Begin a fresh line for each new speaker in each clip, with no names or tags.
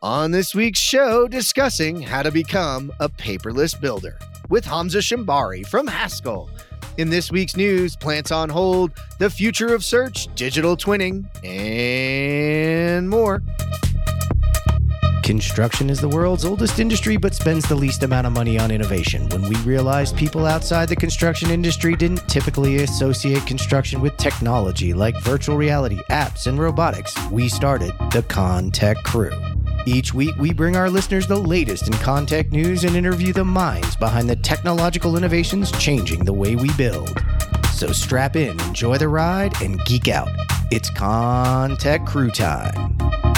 On this week's show, discussing how to become a paperless builder with Hamza Shimbari from Haskell. In this week's news, plants on hold, the future of search, digital twinning, and more. Construction is the world's oldest industry, but spends the least amount of money on innovation. When we realized people outside the construction industry didn't typically associate construction with technology like virtual reality, apps, and robotics, we started the ConTech Crew. Each week, we bring our listeners the latest in ConTech news and interview the minds behind the technological innovations changing the way we build. So strap in, enjoy the ride, and geek out. It's ConTech Crew time.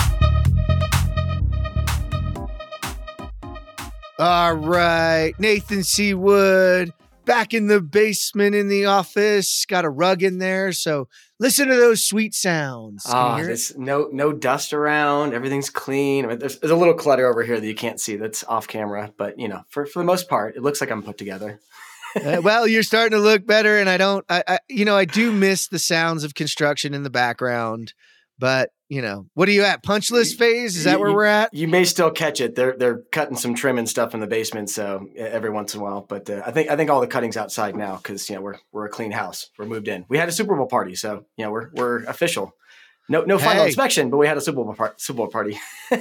All right, Nathan C. Wood, back in the basement in the office. Got a rug in there, so listen to those sweet sounds.
There's no dust around. Everything's clean. I mean, there's a little clutter over here that you can't see. That's off camera, but for the most part, it looks like I'm put together.
Well, you're starting to look better, and I do miss the sounds of construction in the background. But what are you at? Punch list phase? Is that where we're at?
You may still catch it. They're cutting some trim and stuff in the basement, so every once in a while. But I think all the cutting's outside now because we're a clean house. We're moved in. We had a Super Bowl party, so we're official. No final inspection, but we had a Super Bowl party.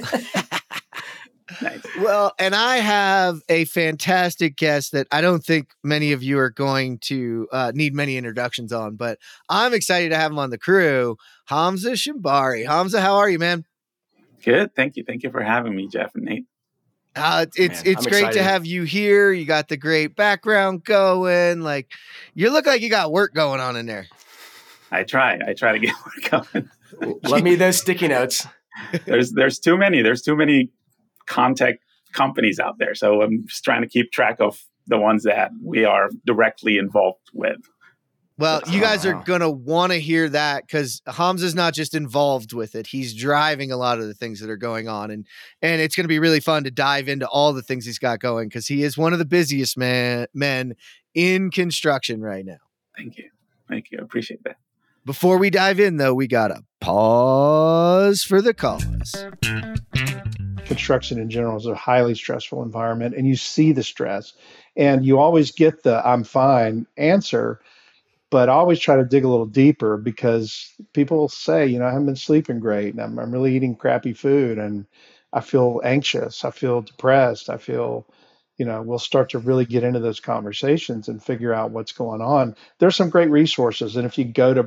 Nice. Well, and I have a fantastic guest that I don't think many of you are going to need many introductions on, but I'm excited to have him on the crew. Hamza Shimbari. Hamza, how are you, man?
Good. Thank you. Thank you for having me, Jeff and Nate.
It's great excited to have you here. You got the great background going. Like, you look like you got work going on in there.
I try to get work going.
Let me those sticky notes.
There's too many. There's too many ConTech companies out there. So I'm just trying to keep track of the ones that we are directly involved with.
Well, you guys are going to want to hear that because Hamza's not just involved with it. He's driving a lot of the things that are going on. And it's going to be really fun to dive into all the things he's got going because he is one of the busiest men in construction right now.
Thank you. I appreciate that.
Before we dive in, though, we got to pause for the cause.
Construction in general is a highly stressful environment, and you see the stress, and you always get the "I'm fine" answer, but I always try to dig a little deeper because people say, I haven't been sleeping great, and I'm really eating crappy food, and I feel anxious, I feel depressed, I feel, we'll start to really get into those conversations and figure out what's going on. There's some great resources, and if you go to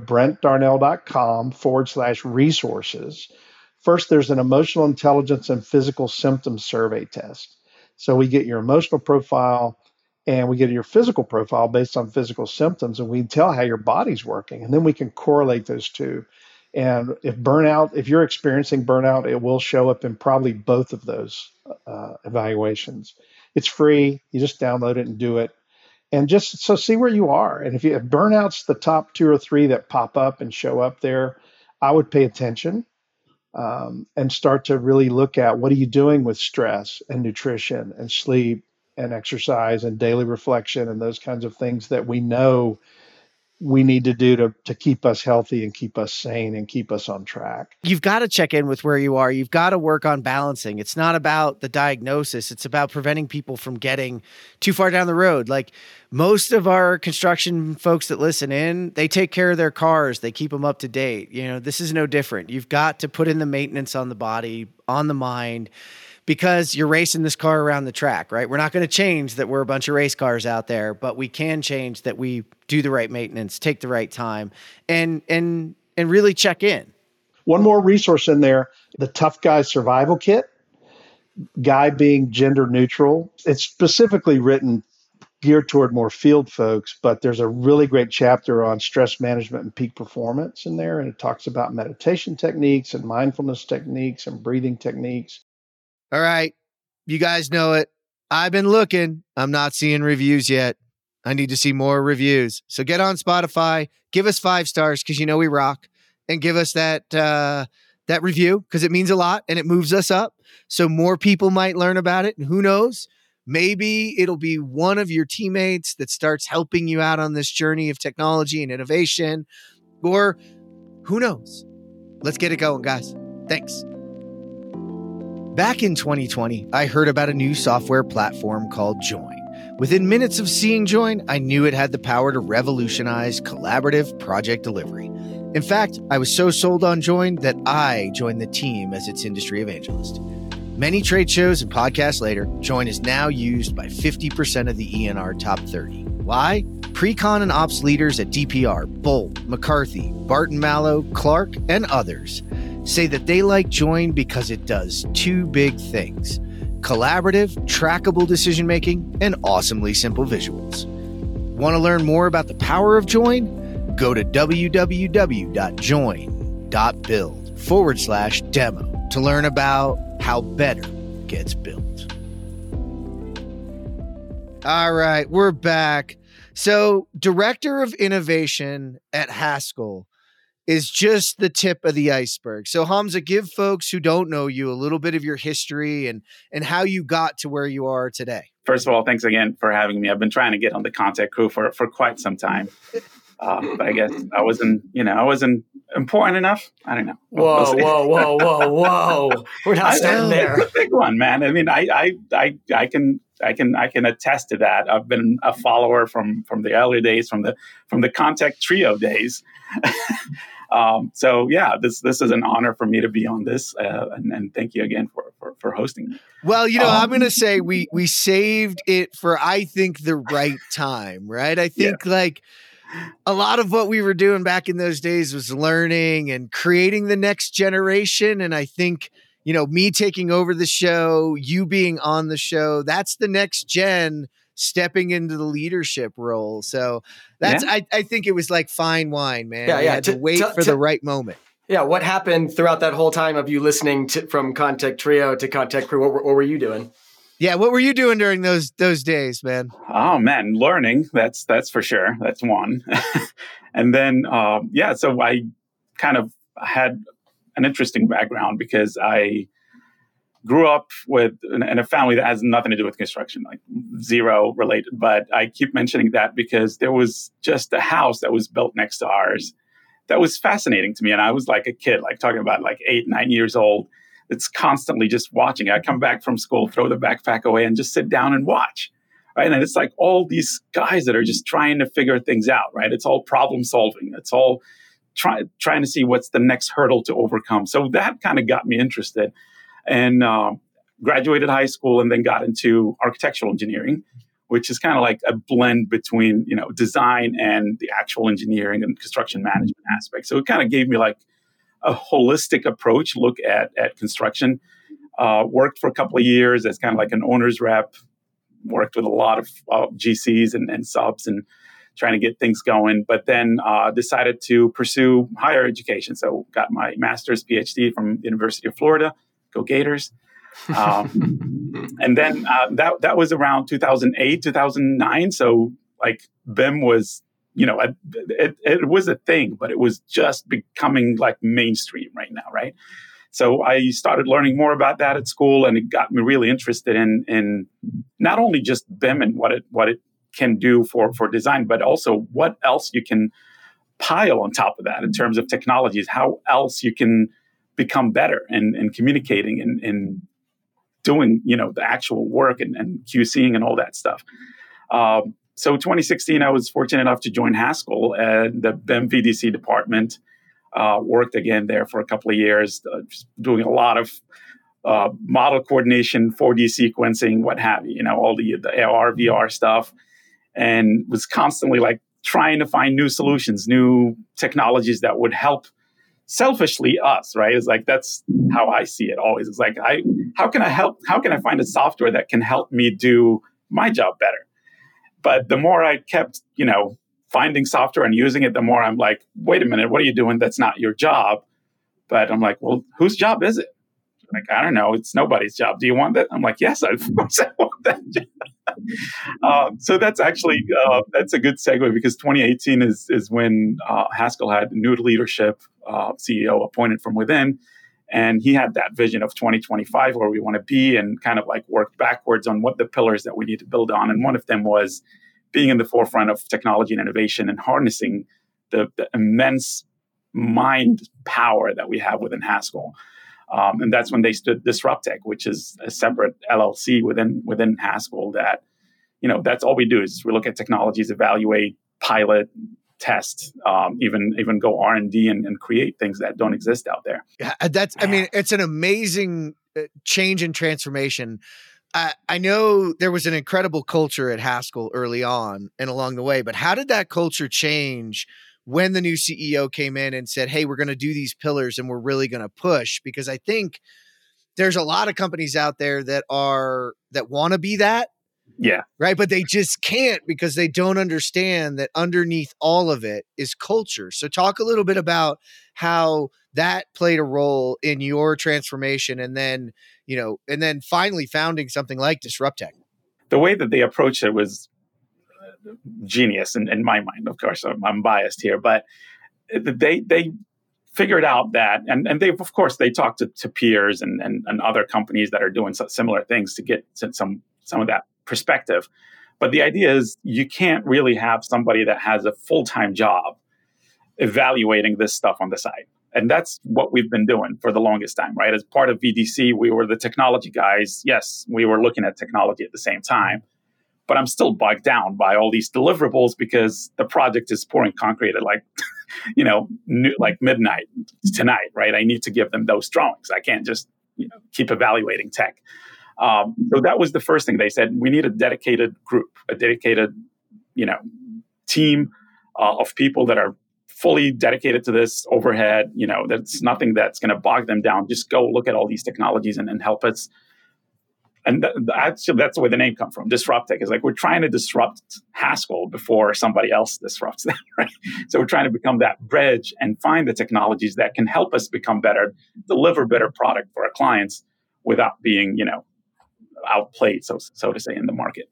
brentdarnell.com/resources, first, there's an emotional intelligence and physical symptoms survey test. So we get your emotional profile and we get your physical profile based on physical symptoms, and we tell how your body's working, and then we can correlate those two. And if you're experiencing burnout, it will show up in probably both of those evaluations. It's free. You just download it and do it. And just so see where you are. And if burnout's the top 2 or 3 that pop up and show up there, I would pay attention. And start to really look at what are you doing with stress and nutrition and sleep and exercise and daily reflection and those kinds of things that we know we need to do to keep us healthy and keep us sane and keep us on track.
You've got to check in with where you are. You've got to work on balancing. It's not about the diagnosis. It's about preventing people from getting too far down the road. Like most of our construction folks that listen in, they take care of their cars. They keep them up to date. This is no different. You've got to put in the maintenance on the body, on the mind, because you're racing this car around the track, right? We're not going to change that we're a bunch of race cars out there, but we can change that we do the right maintenance, take the right time, and really check in.
One more resource in there, the Tough Guy Survival Kit, guy being gender neutral. It's specifically written geared toward more field folks, but there's a really great chapter on stress management and peak performance in there, and it talks about meditation techniques and mindfulness techniques and breathing techniques.
All right. You guys know it. I've been looking. I'm not seeing reviews yet. I need to see more reviews. So get on Spotify, give us 5 stars because we rock, and give us that review because it means a lot and it moves us up. So more people might learn about it. And who knows? Maybe it'll be one of your teammates that starts helping you out on this journey of technology and innovation, or who knows? Let's get it going, guys. Thanks. Back in 2020, I heard about a new software platform called Join. Within minutes of seeing Join, I knew it had the power to revolutionize collaborative project delivery. In fact, I was so sold on Join that I joined the team as its industry evangelist. Many trade shows and podcasts later, Join is now used by 50% of the ENR top 30. Why? Pre-con and ops leaders at DPR, Bolt, McCarthy, Barton Mallow, Clark, and others say that they like Join because it does two big things: collaborative, trackable decision-making, and awesomely simple visuals. Want to learn more about the power of Join? Go to www.join.build/demo to learn about how better gets built. All right, we're back. So, Director of Innovation at Haskell is just the tip of the iceberg. So, Hamza, give folks who don't know you a little bit of your history and how you got to where you are today.
First of all, thanks again for having me. I've been trying to get on the Contact Crew for quite some time. But I guess I wasn't important enough. I don't know.
Whoa. We're not starting there.
It's a big one, man. I mean, I can attest to that. I've been a follower from the early days, from the Contact Trio days. So yeah, this is an honor for me to be on this, and thank you again for hosting me.
Well, I'm going to say we saved it for, I think, the right time, right? I think a lot of what we were doing back in those days was learning and creating the next generation. And I think, me taking over the show, you being on the show, that's the next gen stepping into the leadership role. So that's, I think it was like fine wine, man.
Yeah,
we had to wait for the right moment.
Yeah. What happened throughout that whole time of you listening from Contact Trio to Contact Crew? What were you doing?
Yeah, what were you doing during those days, man?
Oh man, learning. That's for sure. That's one. And then so I kind of had an interesting background because I grew up in a family that has nothing to do with construction, like zero related. But I keep mentioning that because there was just a house that was built next to ours that was fascinating to me, and I was like a kid, like talking about like 8, 9 years old. It's constantly just watching. I come back from school, throw the backpack away, and just sit down and watch, right? And it's like all these guys that are just trying to figure things out, right? It's all problem solving. It's all trying to see what's the next hurdle to overcome. So that kind of got me interested, and graduated high school, and then got into architectural engineering, which is kind of like a blend between design and the actual engineering and construction management aspect. So it kind of gave me like a holistic approach, look at construction. Worked for a couple of years as kind of like an owner's rep, worked with a lot of GCs and subs and trying to get things going, but then decided to pursue higher education. So got my master's PhD from the University of Florida, go Gators. And then that was around 2008, 2009. So like BIM was, it was a thing, but it was just becoming like mainstream right now, right? So I started learning more about that at school, and it got me really interested in not only just BIM and what it can do for design, but also what else you can pile on top of that in terms of technologies, how else you can become better in communicating and doing, the actual work and QCing and all that stuff. So 2016, I was fortunate enough to join Haskell and the BIM VDC department. Worked again there for a couple of years, just doing a lot of model coordination, 4D sequencing, what have you, all the AR, VR stuff, and was constantly like trying to find new solutions, new technologies that would help selfishly us, right? It's like, that's how I see it always. It's like, how can I help? How can I find a software that can help me do my job better? But the more I kept, finding software and using it, the more I'm like, wait a minute, what are you doing? That's not your job. But I'm like, well, whose job is it? Like, I don't know. It's nobody's job. Do you want that? I'm like, yes, of course I want that job. So that's actually, that's a good segue because 2018 is when Haskell had new leadership, CEO appointed from within. And he had that vision of 2025 where we want to be, and kind of like worked backwards on what the pillars that we need to build on. And one of them was being in the forefront of technology and innovation and harnessing the immense mind power that we have within Haskell. And that's when they stood DisrupTech, which is a separate LLC within Haskell. That that's all we do is we look at technologies, evaluate, pilot, test, even go R&D and create things that don't exist out there.
Yeah, it's an amazing change and transformation. I know there was an incredible culture at Haskell early on and along the way, but how did that culture change when the new CEO came in and said, hey, we're going to do these pillars and we're really going to push? Because I think there's a lot of companies out there that want to be that.
Yeah.
Right. But they just can't because they don't understand that underneath all of it is culture. So talk a little bit about how that played a role in your transformation and then finally founding something like DisrupTech.
The way that they approached it was genius in my mind. Of course, I'm biased here, but they figured out that, and they, of course, they talked to peers and other companies that are doing similar things to get some of that perspective. But the idea is you can't really have somebody that has a full-time job evaluating this stuff on the side. And that's what we've been doing for the longest time, right? As part of VDC, we were the technology guys. Yes, we were looking at technology at the same time, but I'm still bogged down by all these deliverables because the project is pouring concrete at like midnight tonight, right? I need to give them those drawings. I can't just keep evaluating tech. So that was the first thing they said. We need a dedicated group, a dedicated, team of people that are fully dedicated to this overhead. That's nothing that's going to bog them down. Just go look at all these technologies and help us. And actually, that's where the name comes from. DisrupTech is like we're trying to disrupt Haskell before somebody else disrupts them, right? So we're trying to become that bridge and find the technologies that can help us become better, deliver better product for our clients without being, outplayed, so to say, in the market.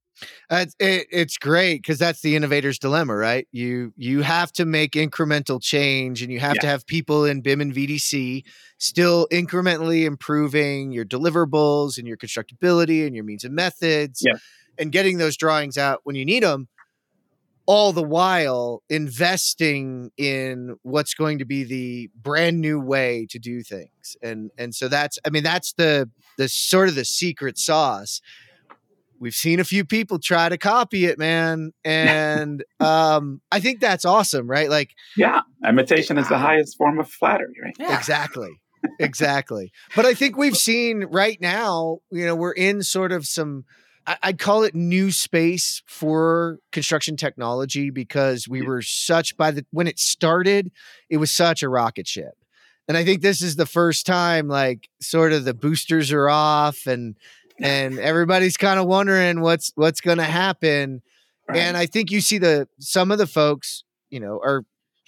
It's great because that's the innovator's dilemma, right? You have to make incremental change and you have to have people in BIM and VDC still incrementally improving your deliverables and your constructability and your means and methods and getting those drawings out when you need them, all the while investing in what's going to be the brand new way to do things. And so that's the sort of the secret sauce. We've seen a few people try to copy it, man. And I think that's awesome, right? Like,
imitation is the highest form of flattery, right?
Yeah. Exactly. But I think we've seen right now, we're in sort of some, I'd call it new space for construction technology because we were when it started, it was such a rocket ship. And I think this is the first time, like, sort of the boosters are off and everybody's kind of wondering what's going to happen. Right. And I think you see some of the folks, are,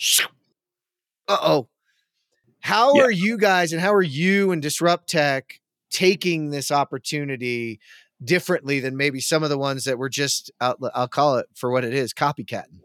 how are you guys and how are you and DisrupTech taking this opportunity differently than maybe some of the ones that were just, I'll call it for what it is, copycatting?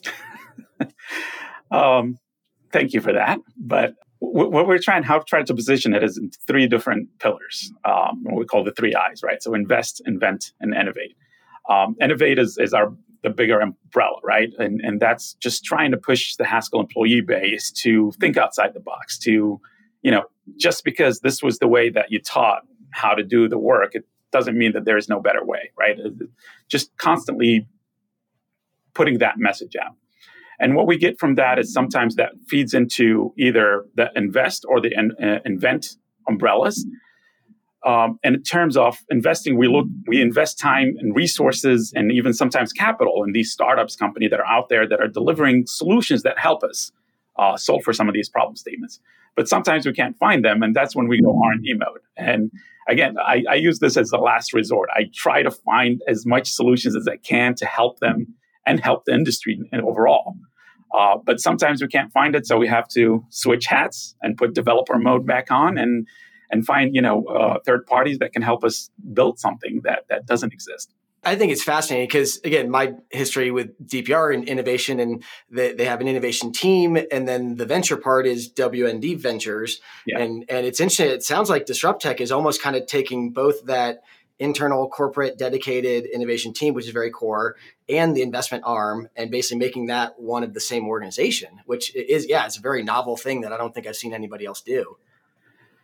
Thank you for that. But what we're trying to position it is in three different pillars, what we call the 3 I's, right? So invest, invent, and innovate. Innovate is the bigger umbrella, right? And that's just trying to push the Haskell employee base to think outside the box, to, just because this was the way that you taught how to do the work, it doesn't mean that there is no better way, right? Just constantly putting that message out. And what we get from that is sometimes that feeds into either the invest or the invent umbrellas. And in terms of investing, we invest time and resources and even sometimes capital in these startups companies that are out there that are delivering solutions that help us solve for some of these problem statements. But sometimes we can't find them, and that's when we go R&D mode. And again, I use this as the last resort. I try to find as much solutions as I can to help them and help the industry overall. But sometimes we can't find it, so we have to switch hats and put developer mode back on and find third parties that can help us build something that doesn't exist.
I think it's fascinating because, again, my history with DPR and innovation, and they have an innovation team, and then the venture part is WND Ventures. Yeah. And it's interesting. It sounds like DisrupTech is almost kind of taking both that internal corporate dedicated innovation team, which is very core, and the investment arm, and basically making that one of the same organization, which is, it's a very novel thing that I don't think I've seen anybody else do.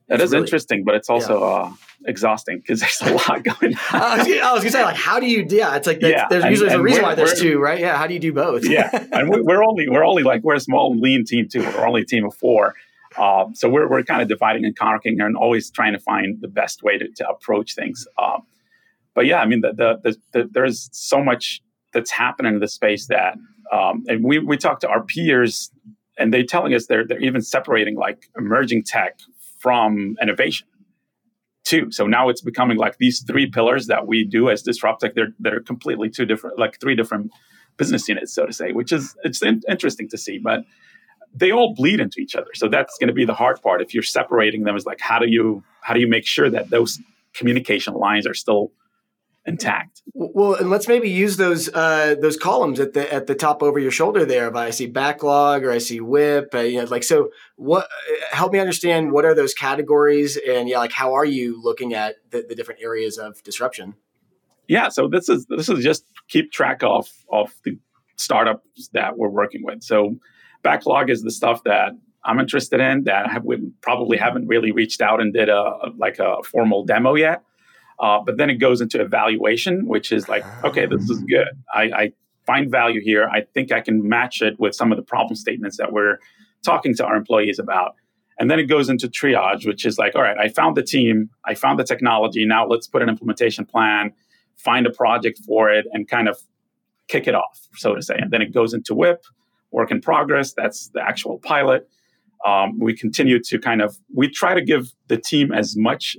That is
really
interesting, but it's also exhausting because there's a lot going on.
I was gonna say, like, how do you? Yeah, it's like there's usually a reason why there's two, right? Yeah, how do you do both?
Yeah, and we're only like we're a small lean team too. We're only a team of 4, so we're kind of dividing and conquering and always trying to find the best way to approach things. But yeah, I mean, there's so much that's happening in the space that, and we talk to our peers, and they're telling us they're even separating like emerging tech from innovation too. So now it's becoming like these 3 pillars that we do as DisrupTech. They're completely 2 different, like 3 different business units, so to say, which is interesting to see. But they all bleed into each other. So that's going to be the hard part. If you're separating them, is like how do you make sure that those communication lines are still intact?
Well, and let's maybe use those columns at the top over your shoulder there. If I see backlog or I see WIP, so what? Help me understand what are those categories, and like how are you looking at the different areas of disruption?
Yeah, so this is just keep track of the startups that we're working with. So backlog is the stuff that I'm interested in that we probably haven't really reached out and did a formal demo yet. But then it goes into evaluation, which is like, okay, this is good. I find value here. I think I can match it with some of the problem statements that we're talking to our employees about. And then it goes into triage, which is like, all right, I found the team, I found the technology. Now let's put an implementation plan, find a project for it, and kind of kick it off, so to say. And then it goes into WIP, work in progress. That's the actual pilot. We continue to we try to give the team as much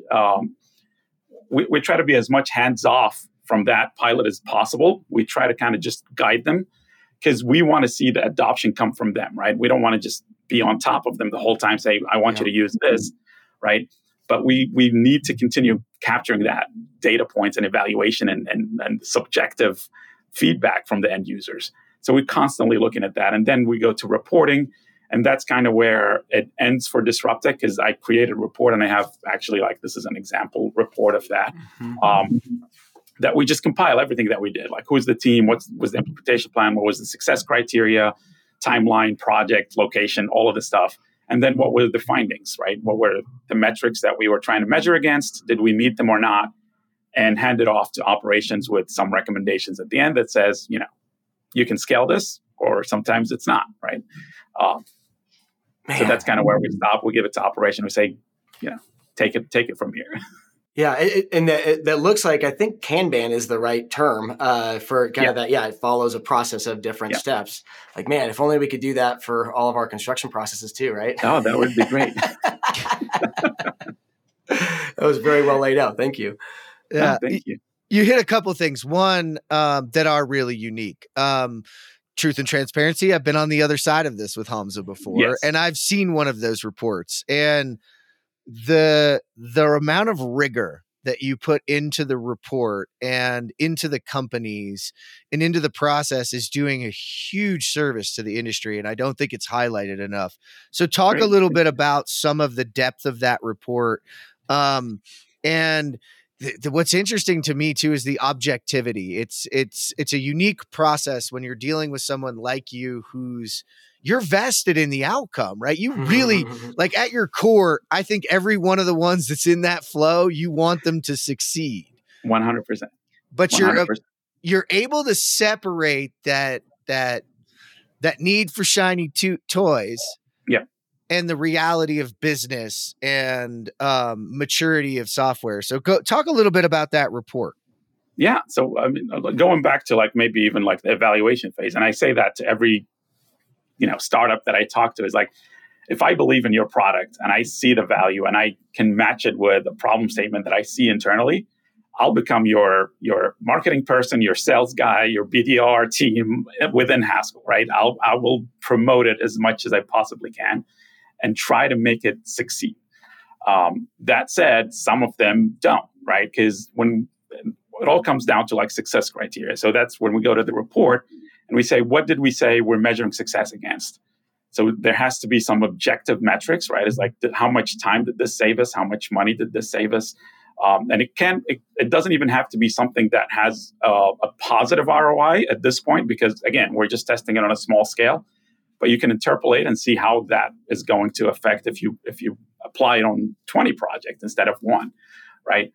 we try to be as much hands-off from that pilot as possible. We try to kind of just guide them because we want to see the adoption come from them, right? We don't want to just be on top of them the whole time, say, I want you to use this, right? But we need to continue capturing that data points and evaluation and subjective feedback from the end users. So we're constantly looking at that. And then we go to reporting. And that's kind of where it ends for DisrupTech, because I created a report and I have actually, like, this is an example report of that, that we just compile everything that we did. Like, who's the team? What was the implementation plan? What was the success criteria, timeline, project, location, all of the stuff. And then what were the findings, right? What were the metrics that we were trying to measure against? Did we meet them or not? And hand it off to operations with some recommendations at the end that says, you can scale this, or sometimes it's not, right? So that's kind of where we stop. We give it to operation. We say, take it from here.
Yeah, that looks like, I think Kanban is the right term for kind of that. Yeah, it follows a process of different steps. Like, man, if only we could do that for all of our construction processes too, right?
Oh, that would be great.
That was very well laid out. Thank you.
Yeah,
thank you.
You hit a couple of things. One, that are really unique. Truth and transparency. I've been on the other side of this with Hamza before, and I've seen one of those reports, and the amount of rigor that you put into the report and into the companies and into the process is doing a huge service to the industry. And I don't think it's highlighted enough. So talk a little bit about some of the depth of that report. And what's interesting to me too is the objectivity. It's a unique process when you're dealing with someone like you you're vested in the outcome, right? You really, like, at your core, I think every one of the ones that's in that flow, you want them to succeed.
100%.
But 100%. You're able to separate that need for shiny toys.
Yeah.
And the reality of business and maturity of software. So talk a little bit about that report.
Yeah. So I mean, going back to like maybe even like the evaluation phase, and I say that to every startup that I talk to, is like, if I believe in your product and I see the value and I can match it with a problem statement that I see internally, I'll become your marketing person, your sales guy, your BDR team within Haskell, right? I will promote it as much as I possibly can and try to make it succeed. That said, some of them don't, right? Because when it all comes down to like success criteria. So that's when we go to the report and we say, what did we say we're measuring success against? So there has to be some objective metrics, right? It's like, how much time did this save us? How much money did this save us? And it doesn't even have to be something that has a positive ROI at this point, because again, we're just testing it on a small scale. but you can interpolate and see how that is going to affect if you apply it on 20 projects instead of one, right?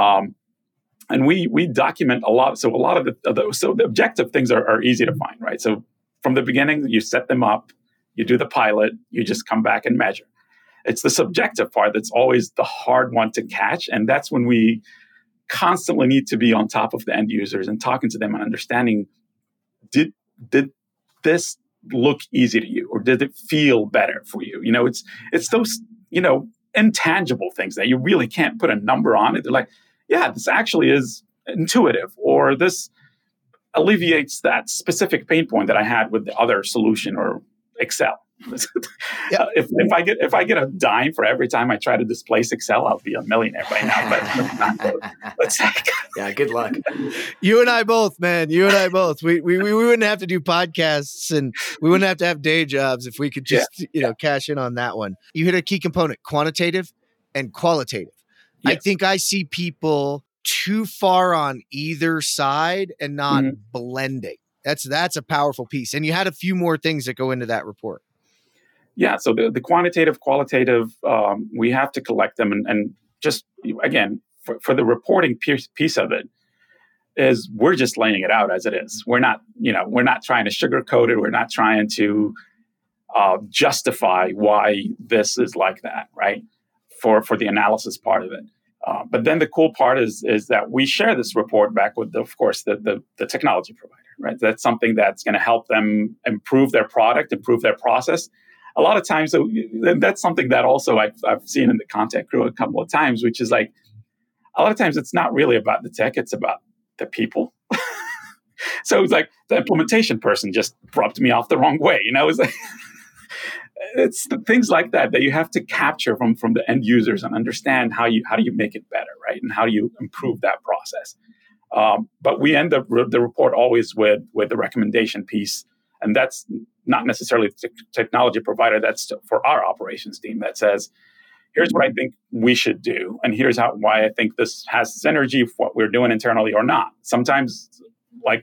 And we document a lot. So a lot of the objective things are easy to find, right? So from the beginning, you set them up, you do the pilot, you just come back and measure. It's the subjective part that's always the hard one to catch. And that's when we constantly need to be on top of the end users and talking to them and understanding, did this look easy to you, or did it feel better for you? It's those, intangible things that you really can't put a number on it. They're like, yeah, this actually is intuitive, or this alleviates that specific pain point that I had with the other solution or Excel.
Yeah.
If I get a dime for every time I try to displace Excel, I'll be a millionaire by now. But
yeah, good luck.
You and I both, man. You and I both. We wouldn't have to do podcasts, and we wouldn't have to have day jobs if we could just cash in on that one. You hit a key component: quantitative and qualitative. Yes. I think I see people too far on either side and not blending. That's a powerful piece. And you had a few more things that go into that report.
Yeah, so the quantitative, qualitative, we have to collect them. And just, again, for the reporting piece of it, is we're just laying it out as it is. We're not trying to sugarcoat it. We're not trying to justify why this is like that, right? For the analysis part of it. But then the cool part is that we share this report back with, of course, the technology provider, right? That's something that's going to help them improve their product, improve their process. A lot of times, so that's something that also I've seen in the content crew a couple of times, which is like, a lot of times it's not really about the tech, it's about the people. So it's like the implementation person just rubbed me off the wrong way, It's like, it's the things like that you have to capture from the end users and understand how do you make it better, right? And how do you improve that process? But we end up the report always with the recommendation piece. And that's not necessarily the technology provider. That's for our operations team that says, here's what I think we should do. And here's why I think this has synergy with what we're doing internally or not. Sometimes, like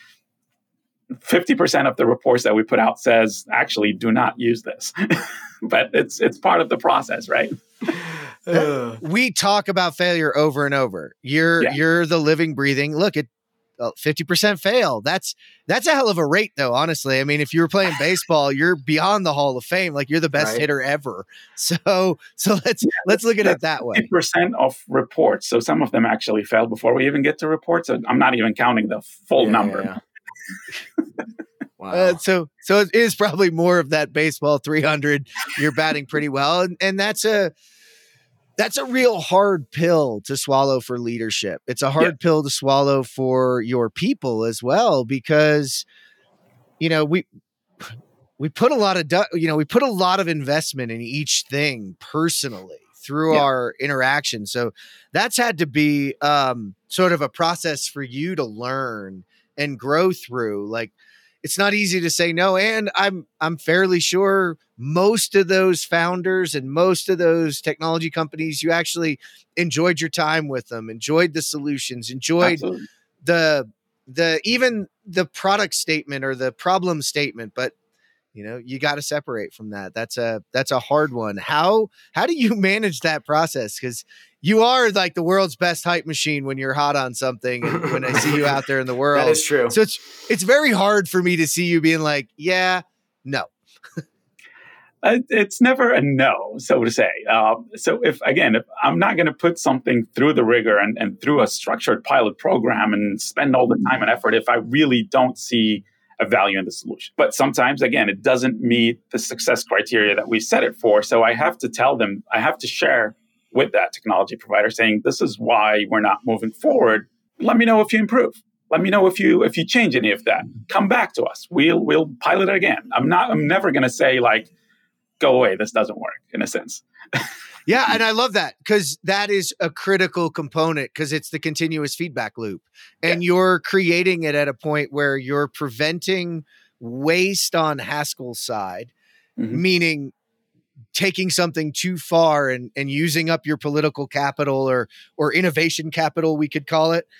50% of the reports that we put out says, actually, do not use this. But it's part of the process, right?
We talk about failure over and over. You're the living, breathing. Look at 50% fail. That's a hell of a rate, though. Honestly, I mean, if you were playing baseball, you're beyond the Hall of Fame. Like, you're the best hitter ever. So let's look at it that way.
50% of reports. So some of them actually failed before we even get to reports. So I'm not even counting the full number.
Yeah. Wow.
So it is probably more of that baseball 300. You're batting pretty well, and that's a real hard pill to swallow for leadership. It's a hard pill to swallow for your people as well, because, we put a lot of investment in each thing personally through our interaction. So that's had to be sort of a process for you to learn and grow through. Like, it's not easy to say no. And I'm fairly sure most of those founders and most of those technology companies, you actually enjoyed your time with them, enjoyed the solutions, enjoyed the even the product statement or the problem statement. But you got to separate from that. That's a hard one. How do you manage that process? Because you are like the world's best hype machine when you're hot on something, and when I see you out there in the world.
That is true.
So it's very hard for me to see you being like, yeah, no.
It's never a no, so to say. So if I'm not going to put something through the rigor and through a structured pilot program and spend all the time and effort if I really don't see a value in the solution. But sometimes, again, it doesn't meet the success criteria that we set it for. So I have to tell them, I have to share with that technology provider saying, this is why we're not moving forward. Let me know if you improve. Let me know if you change any of that. Come back to us. We'll pilot it again. I'm never going to say like, go away, this doesn't work, in a sense.
Yeah, and I love that, because that is a critical component, because it's the continuous feedback loop. And you're creating it at a point where you're preventing waste on Haskell's side, meaning taking something too far and using up your political capital or innovation capital, we could call it,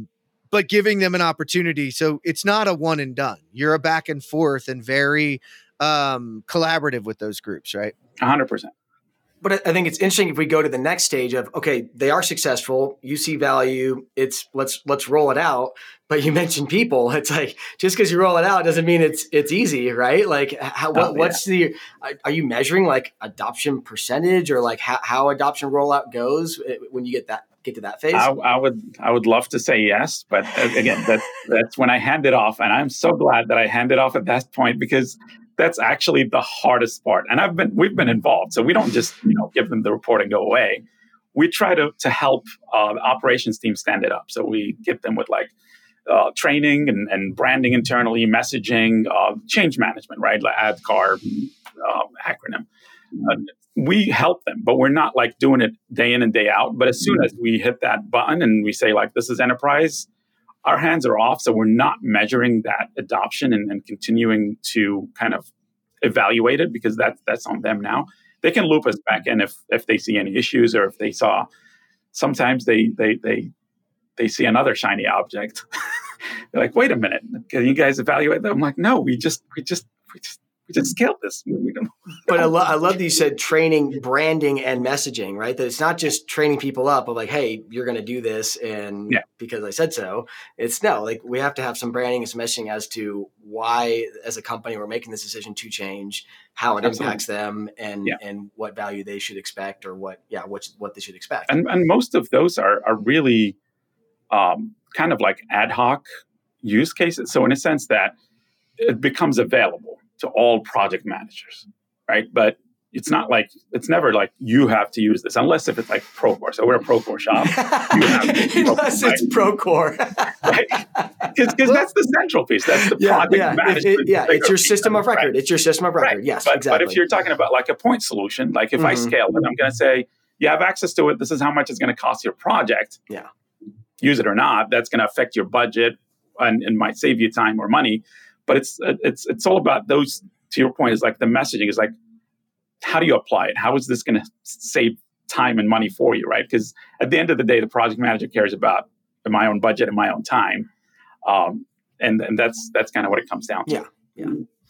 but giving them an opportunity. So it's not a one and done. You're a back and forth and very collaborative with those groups, right?
100%.
But I think it's interesting if we go to the next stage of, okay, they are successful. You see value. It's let's roll it out. But you mentioned people. It's like, just because you roll it out doesn't mean it's easy, right? Like what's are you measuring like adoption percentage or like how adoption rollout goes when you get to that phase?
I would love to say yes, but again, that's when I hand it off, and I'm so glad that I handed off at that point, because that's actually the hardest part. And we've been involved, so we don't just give them the report and go away. We try to help the operations team stand it up. So we give them with like training and branding internally, messaging, change management, right? Like ADKAR acronym. We help them, but we're not like doing it day in and day out. But as soon as we hit that button and we say like, this is enterprise, our hands are off. So we're not measuring that adoption and continuing to kind of evaluate it, because that's on them now. They can loop us back in if they see any issues, or if they saw, sometimes they see another shiny object. They're like, wait a minute, can you guys evaluate that? I'm like, no, we just scaled this. We don't.
But I love that you said training, branding, and messaging, right? That it's not just training people up of like, hey, you're going to do this, and because I said so. It's no, like we have to have some branding and some messaging as to why, as a company, we're making this decision to change, how it impacts them, and what value they should expect, or what they should expect.
And most of those are really kind of like ad hoc use cases. So in a sense that it becomes available to all project managers, right? But it's never like you have to use this, unless if it's like Procore. So we're a Procore shop.
Unless it's Procore.
Right? Because that's the central piece. That's the project management.
It's your system of record. Right? It's your system of record. Right. Yes, exactly.
But if you're talking about like a point solution, like if I scale it, I'm going to say, you have access to it. This is how much it's going to cost your project.
Yeah.
Use it or not. That's going to affect your budget and might save you time or money. But it's all about those, to your point, is like the messaging is like, how do you apply it? How is this going to save time and money for you, right? Because at the end of the day, the project manager cares about my own budget and my own time. And that's kind of what it comes down to.
Yeah.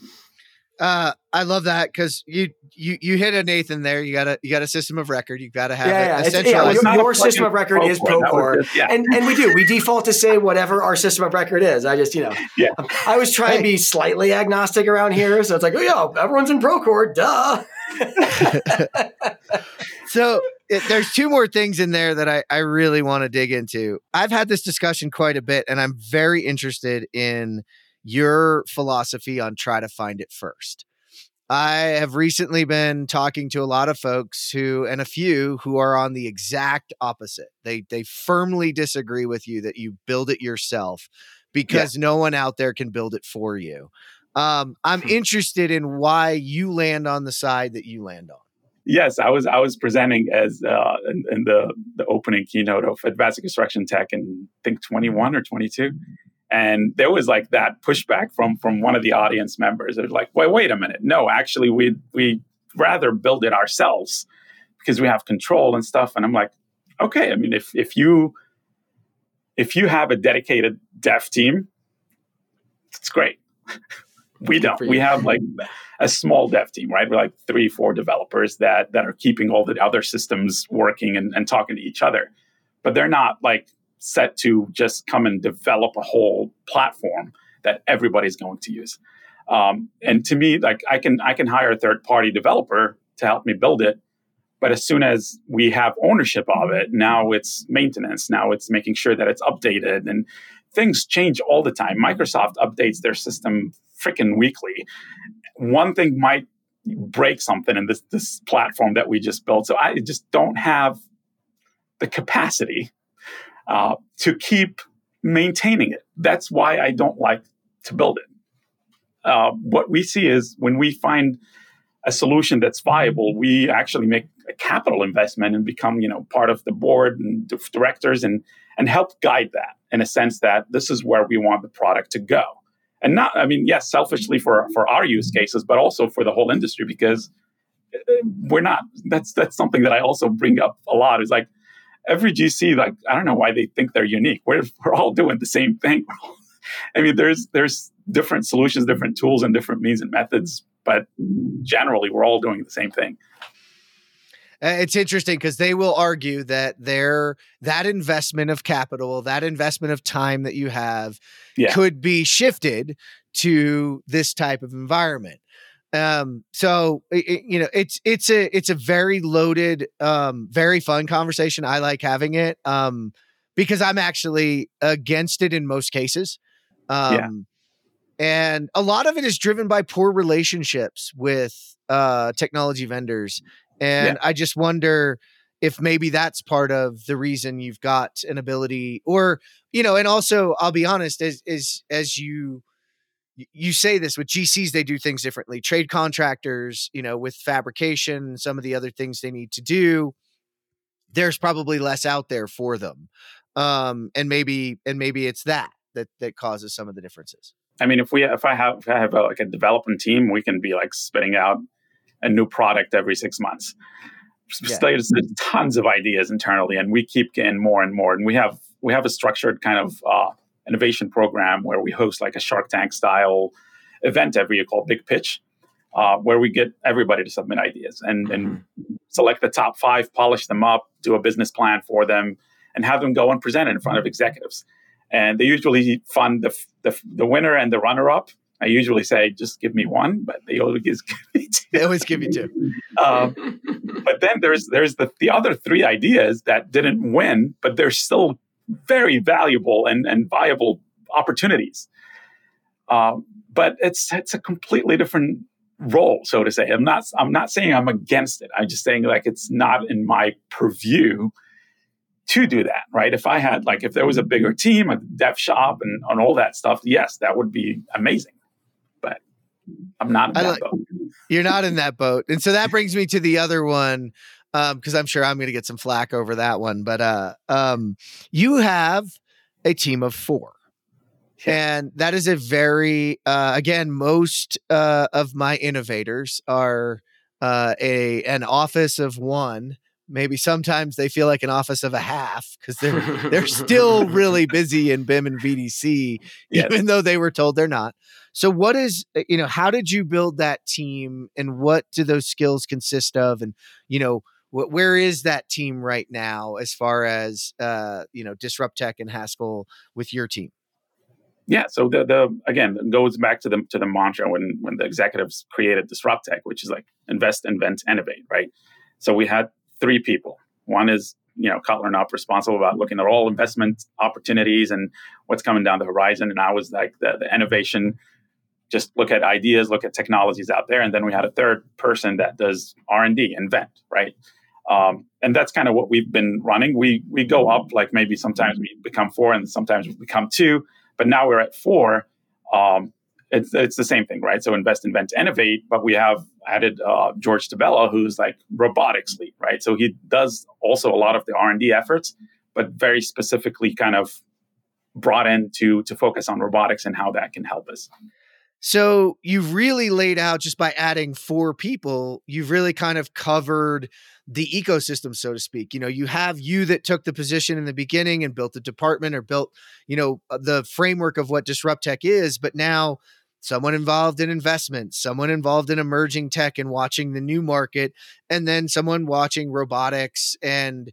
I love that, because you hit a Nathan there. You got a system of record. You got to have it.
Your system of record is Procore, and we default to say whatever our system of record is. I just I was trying to be slightly agnostic around here, so it's like, everyone's in Procore, duh.
So there's two more things in there that I really want to dig into. I've had this discussion quite a bit, and I'm very interested in your philosophy on try to find it first. I have recently been talking to a lot of folks and a few who are on the exact opposite. They firmly disagree with you that you build it yourself, because no one out there can build it for you. I'm interested in why you land on the side that you land on.
Yes, I was presenting as in the opening keynote of Advanced Construction Tech in, I think, 21 or 22. And there was like that pushback from one of the audience members. It was like, wait a minute. No, actually, we'd rather build it ourselves because we have control and stuff. And I'm like, okay, I mean, if you have a dedicated dev team, it's great. We don't. We have like a small dev team, right? We're like 3-4 developers that are keeping all the other systems working and talking to each other. But they're not like set to just come and develop a whole platform that everybody's going to use. And to me, like I can hire a third-party developer to help me build it. But as soon as we have ownership of it, now it's maintenance. Now it's making sure that it's updated, and things change all the time. Microsoft updates their system freaking weekly. One thing might break something in this platform that we just built. So I just don't have the capacity to keep maintaining it. That's why I don't like to build it. What we see is when we find a solution that's viable, we actually make a capital investment and become, part of the board and directors and help guide that in a sense that this is where we want the product to go. And not, yes, selfishly for our use cases, but also for the whole industry, because we're not, that's something that I also bring up a lot, is like every GC, like, I don't know why they think they're unique. We're all doing the same thing. There's different solutions, different tools, and different means and methods but generally we're all doing the same thing.
It's interesting because they will argue that that investment of capital, that investment of time that you have could be shifted to this type of environment. So it's a very loaded, very fun conversation. I like having it, because I'm actually against it in most cases. And a lot of it is driven by poor relationships with, technology vendors. And I just wonder if maybe that's part of the reason you've got an ability, or, and also I'll be honest, as you say this with GCs, they do things differently. Trade contractors, with fabrication and some of the other things they need to do, there's probably less out there for them. And maybe it's that causes some of the differences.
I mean, if I have a development team, we can be like spitting out a new product every 6 months. There's tons of ideas internally, and we keep getting more and more. And we have a structured kind of innovation program where we host like a Shark Tank style event every year called Big Pitch, where we get everybody to submit ideas and select the top 5, polish them up, do a business plan for them, and have them go and present it in front of executives. And they usually fund the winner and the runner-up. I usually say, just give me one, but they always give me 2.
They always give you 2.
But then there's the other 3 ideas that didn't win, but they're still very valuable and viable opportunities. But it's a completely different role, so to say. I'm not saying I'm against it. I'm just saying like it's not in my purview to do that, right? If I had if there was a bigger team, a dev shop, and all that stuff, yes, that would be amazing. But I'm not in that boat.
You're not in that boat. And so that brings me to the other one, because I'm sure I'm going to get some flack over that one. But you have a team of 4. And that is a very, again, most of my innovators are an office of 1. Maybe sometimes they feel like an office of a half because they're still really busy in BIM and VDC, even though they were told they're not. So what is, how did you build that team, and what do those skills consist of? And, where is that team right now as far as, Disrupt Tech and Haskell with your team?
Yeah. So again, it goes back to the mantra when the executives created Disrupt Tech, which is like invest, invent, innovate, right? So we had 3 people. One is, Cutler and Up, responsible about looking at all investment opportunities and what's coming down the horizon. And I was like the innovation, just look at ideas, look at technologies out there. And then we had a third person that does R&D, invent, right? And that's kind of what we've been running. We go up, like maybe sometimes we become 4 and sometimes we become 2, but now we're at 4. It's the same thing, right? So invest, invent, innovate, but we have added George Tabella, who's like robotics lead, right? So he does also a lot of the R&D efforts, but very specifically kind of brought in to focus on robotics and how that can help us.
So you've really laid out, just by adding 4 people, you've really kind of covered the ecosystem, so to speak. You have you that took the position in the beginning and built the department or built, the framework of what Disrupt Tech is, but now someone involved in investment, someone involved in emerging tech and watching the new market, and then someone watching robotics and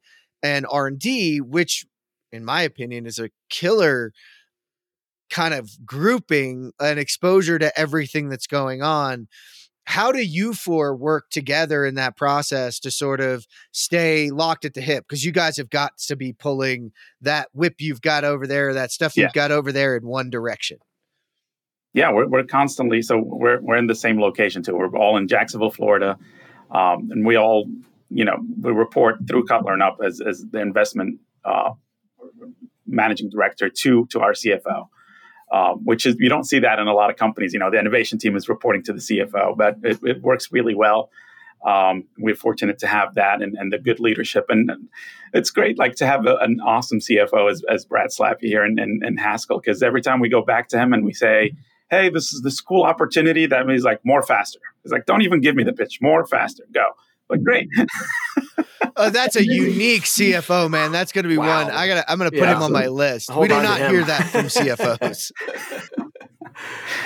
R&D, which in my opinion is a killer kind of grouping and exposure to everything that's going on. How do you 4 work together in that process to sort of stay locked at the hip? Because you guys have got to be pulling that whip you've got over there, that stuff you've got over there in one direction.
Yeah, we're constantly, so we're in the same location too. We're all in Jacksonville, Florida. And we all, we report through Cutler and Up as the investment managing director to our CFO. Which is, you don't see that in a lot of companies. The innovation team is reporting to the CFO, but it works really well. We're fortunate to have that and the good leadership. And it's great, to have an awesome CFO as Brad Slappy here in Haskell, because every time we go back to him and we say, hey, this is this cool opportunity, that means more faster. He's like, don't even give me the pitch, more faster, go. But great.
That's a unique CFO, man. That's going to be one. I'm going to put him on my list. We do not hear that from CFOs.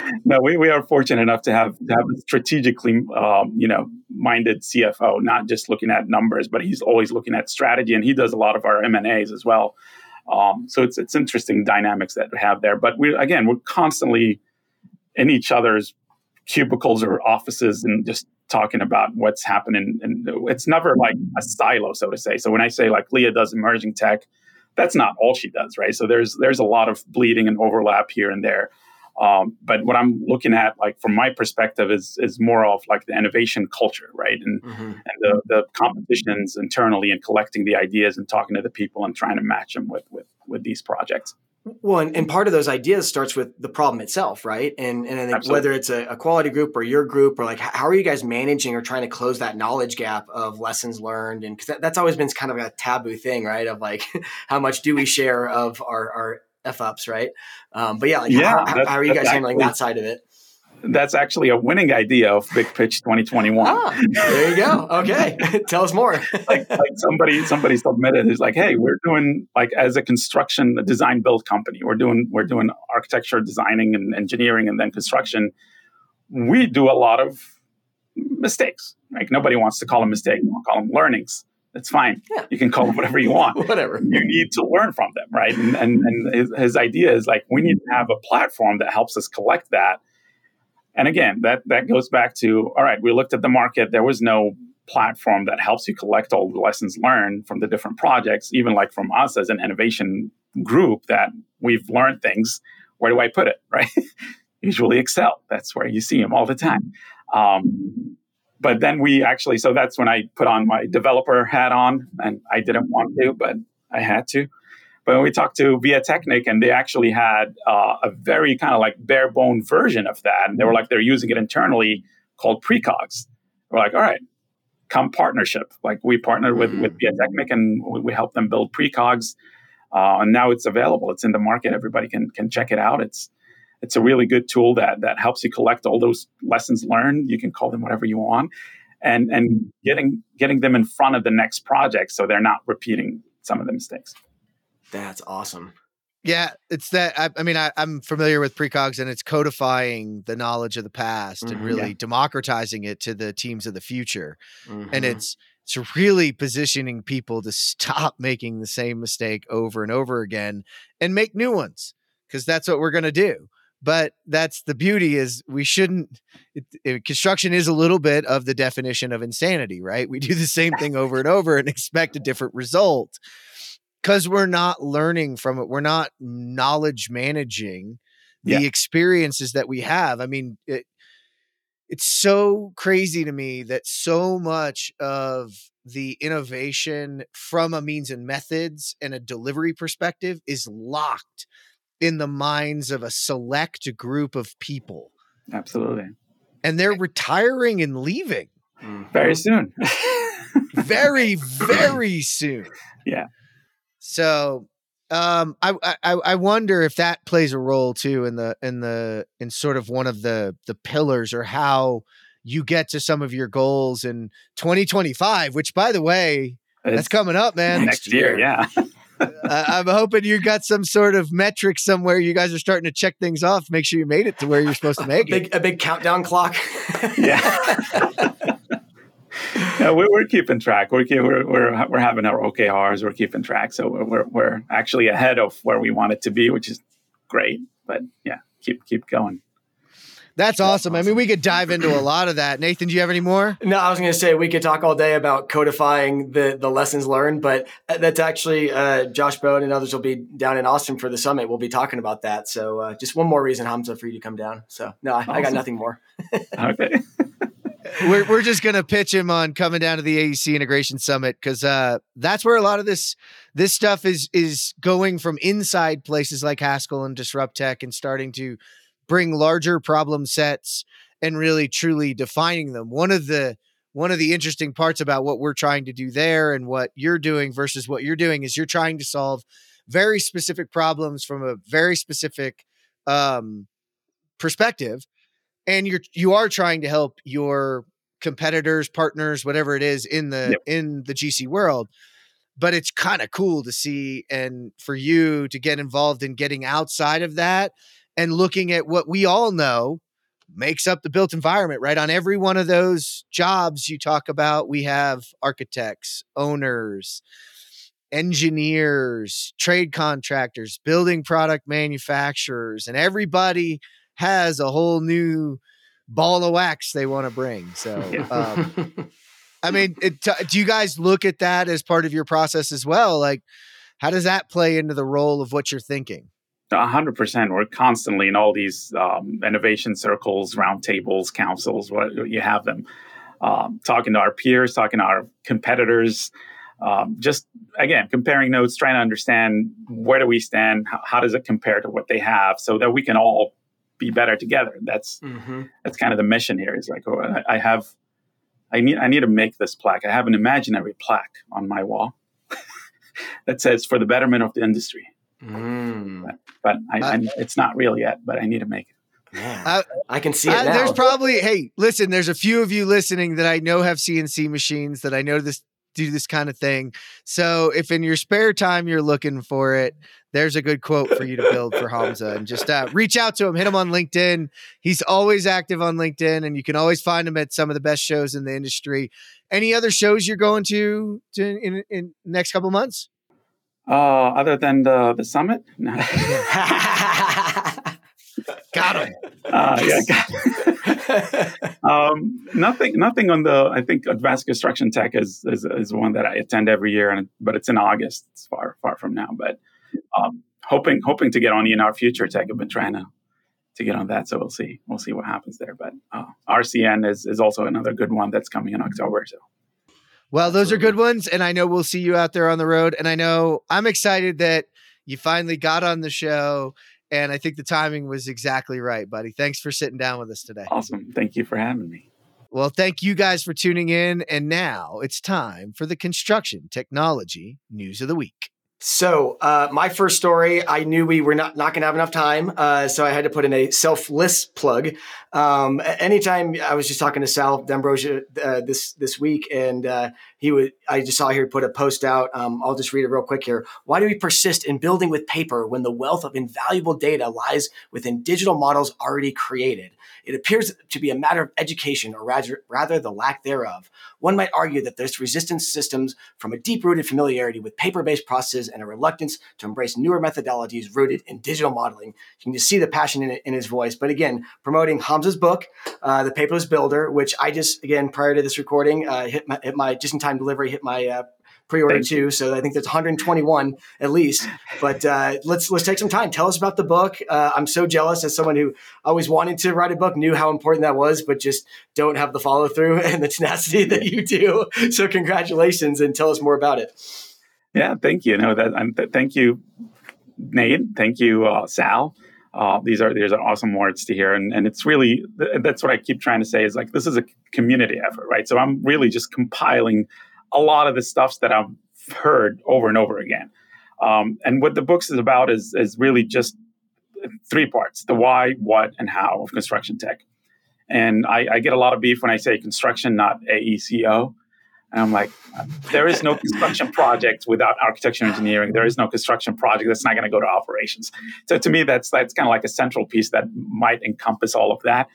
No, we are fortunate enough to have a strategically, minded CFO, not just looking at numbers, but he's always looking at strategy, and he does a lot of our M&As as well. So it's interesting dynamics that we have there. But we're constantly in each other's cubicles or offices and just talking about what's happening. And it's never like a silo, so to say. So when I say like Leah does emerging tech, that's not all she does, right? So there's a lot of bleeding and overlap here and there. But what I'm looking at, like from my perspective, is more of like the innovation culture, right? And the competitions internally and collecting the ideas and talking to the people and trying to match them with these projects.
Well, and part of those ideas starts with the problem itself, right? And I think
Absolutely.
whether it's a quality group or your group, or like how are you guys managing or trying to close that knowledge gap of lessons learned? And because that's always been kind of a taboo thing, right? Of like, how much do we share of our F-ups, right? But yeah, like how are you guys handling that side of it?
That's actually a winning idea of Big Pitch 2021.
There you go. Okay. Tell us more.
like somebody submitted is like, hey, we're doing like as a design build company, we're doing architecture, designing and engineering and then construction. We do a lot of mistakes. Like nobody wants to call them mistakes. You want to call them learnings. That's fine. Yeah. You can call them whatever you want.
Whatever.
You need to learn from them, right? And his idea is like, we need to have a platform that helps us collect that. And again, that goes back to, all right, we looked at the market. There was no platform that helps you collect all the lessons learned from the different projects, even like from us as an innovation group that we've learned things. Where do I put it, right? Usually Excel. That's where you see them all the time. But then so that's when I put on my developer hat on, and I didn't want to, but I had to. But when we talked to Via Technic, and they actually had a very kind of like bare bone version of that. And they were like, they're using it internally called Precogs. We're like, all right, come partnership. Like we partnered with Via Technic and we helped them build Precogs. And now it's available. It's in the market. Everybody can check it out. It's a really good tool that helps you collect all those lessons learned. You can call them whatever you want, and getting them in front of the next project so they're not repeating some of the mistakes.
That's awesome.
Yeah, it's that. I'm familiar with Precogs, and it's codifying the knowledge of the past and really democratizing it to the teams of the future. And it's really positioning people to stop making the same mistake over and over again and make new ones, because that's what we're going to do. But that's the beauty is we shouldn't. Construction is a little bit of the definition of insanity, right? We do the same thing over and over and expect a different result. Because we're not learning from it. We're not knowledge managing the experiences that we have. I mean, it's so crazy to me that so much of the innovation from a means and methods and a delivery perspective is locked in the minds of a select group of people.
Absolutely.
And they're retiring and leaving.
Very soon.
Very, very soon.
Yeah.
So, I wonder if that plays a role too in sort of one of the pillars, or how you get to some of your goals in 2025, which, by the way, that's coming up, man.
Next year. Yeah.
I'm hoping you got some sort of metric somewhere. You guys are starting to check things off. Make sure you made it to where you're supposed to make it.
A big countdown clock.
Yeah. No, we're keeping track. We're having our OKRs. We're keeping track, so we're actually ahead of where we want it to be, which is great. But yeah, keep going.
That's awesome. I mean, we could dive into a lot of that. Nathan, do you have any more?
No, I was going to say we could talk all day about codifying the lessons learned, but that's actually Josh Bone and others will be down in Austin for the summit. We'll be talking about that. So just one more reason, Hamza, for you to come down. So no, I got nothing more.
Okay.
We're just going to pitch him on coming down to the AEC Integration Summit, because that's where a lot of this stuff is going from inside places like Haskell and Disrupt Tech and starting to bring larger problem sets and really truly defining them. One of the interesting parts about what we're trying to do there and what you're doing versus what you're doing is you're trying to solve very specific problems from a very specific perspective. And you are trying to help your competitors, partners, whatever it is in the GC world. But it's kind of cool to see, and for you to get involved in getting outside of that and looking at what we all know makes up the built environment, right? On every one of those jobs you talk about, we have architects, owners, engineers, trade contractors, building product manufacturers, and everybody has a whole new ball of wax they want to bring. So, I mean, do you guys look at that as part of your process as well? Like, how does that play into the role of what you're thinking?
100%. We're constantly in all these innovation circles, roundtables, councils, what you have them, talking to our peers, talking to our competitors, just, again, comparing notes, trying to understand where do we stand, how does it compare to what they have, so that we can all be better together. That's kind of the mission here. Is like, I need to make this plaque. I have an imaginary plaque on my wall that says "For the betterment of the industry." But it's not real yet, but I need to make it.
Yeah, I can see it now.
There's probably, hey, listen, there's a few of you listening that I know have CNC machines that I know do this kind of thing. So if in your spare time you're looking for it, there's a good quote for you to build for Hamza, and just reach out to him, hit him on LinkedIn. He's always active on LinkedIn, and you can always find him at some of the best shows in the industry. Any other shows you're going to in next couple months?
Other than the summit? No.
Got him.
Nothing on the. I think Advanced Construction Tech is one that I attend every year, but it's in August. It's far from now, but hoping to get on ENR Future Tech. I've been trying to get on that, so we'll see what happens there. But RCN is also another good one that's coming in October. So.
Well, those are good ones, and I know we'll see you out there on the road. And I know I'm excited that you finally got on the show, and I think the timing was exactly right, buddy. Thanks for sitting down with us today.
Awesome. Thank you for having me.
Well, thank you guys for tuning in, and now it's time for the Construction Technology News of the Week.
So my first story, I knew we were not going to have enough time, so I had to put in a selfless plug. Anytime I was just talking to Sal D'Ambrosia this week, and I just saw here put a post out. I'll just read it real quick here. Why do we persist in building with paper when the wealth of invaluable data lies within digital models already created? It appears to be a matter of education, or rather the lack thereof. One might argue that this resistance stems from a deep-rooted familiarity with paper-based processes and a reluctance to embrace newer methodologies rooted in digital modeling. You can just see the passion in his voice. But again, promoting Hamza's book, The Paperless Builder, which I just, again, prior to this recording, hit my just-in-time delivery, hit my pre-order too. So I think there's 121 at least, but let's take some time. Tell us about the book. I'm so jealous as someone who always wanted to write a book, knew how important that was, but just don't have the follow through and the tenacity that you do. So congratulations, and tell us more about it.
Yeah, thank you. Thank you, Nate. Thank you, Sal. These are awesome words to hear. And it's really, that's what I keep trying to say is like, this is a community effort, right? So I'm really just compiling a lot of the stuff that I've heard over and over again. And what the book is about is really just three parts: the why, what, and how of construction tech. And I get a lot of beef when I say construction, not AECO. And I'm like, there is no construction project without architecture and engineering. There is no construction project that's not going to go to operations. So to me, that's kind of like a central piece that might encompass all of that.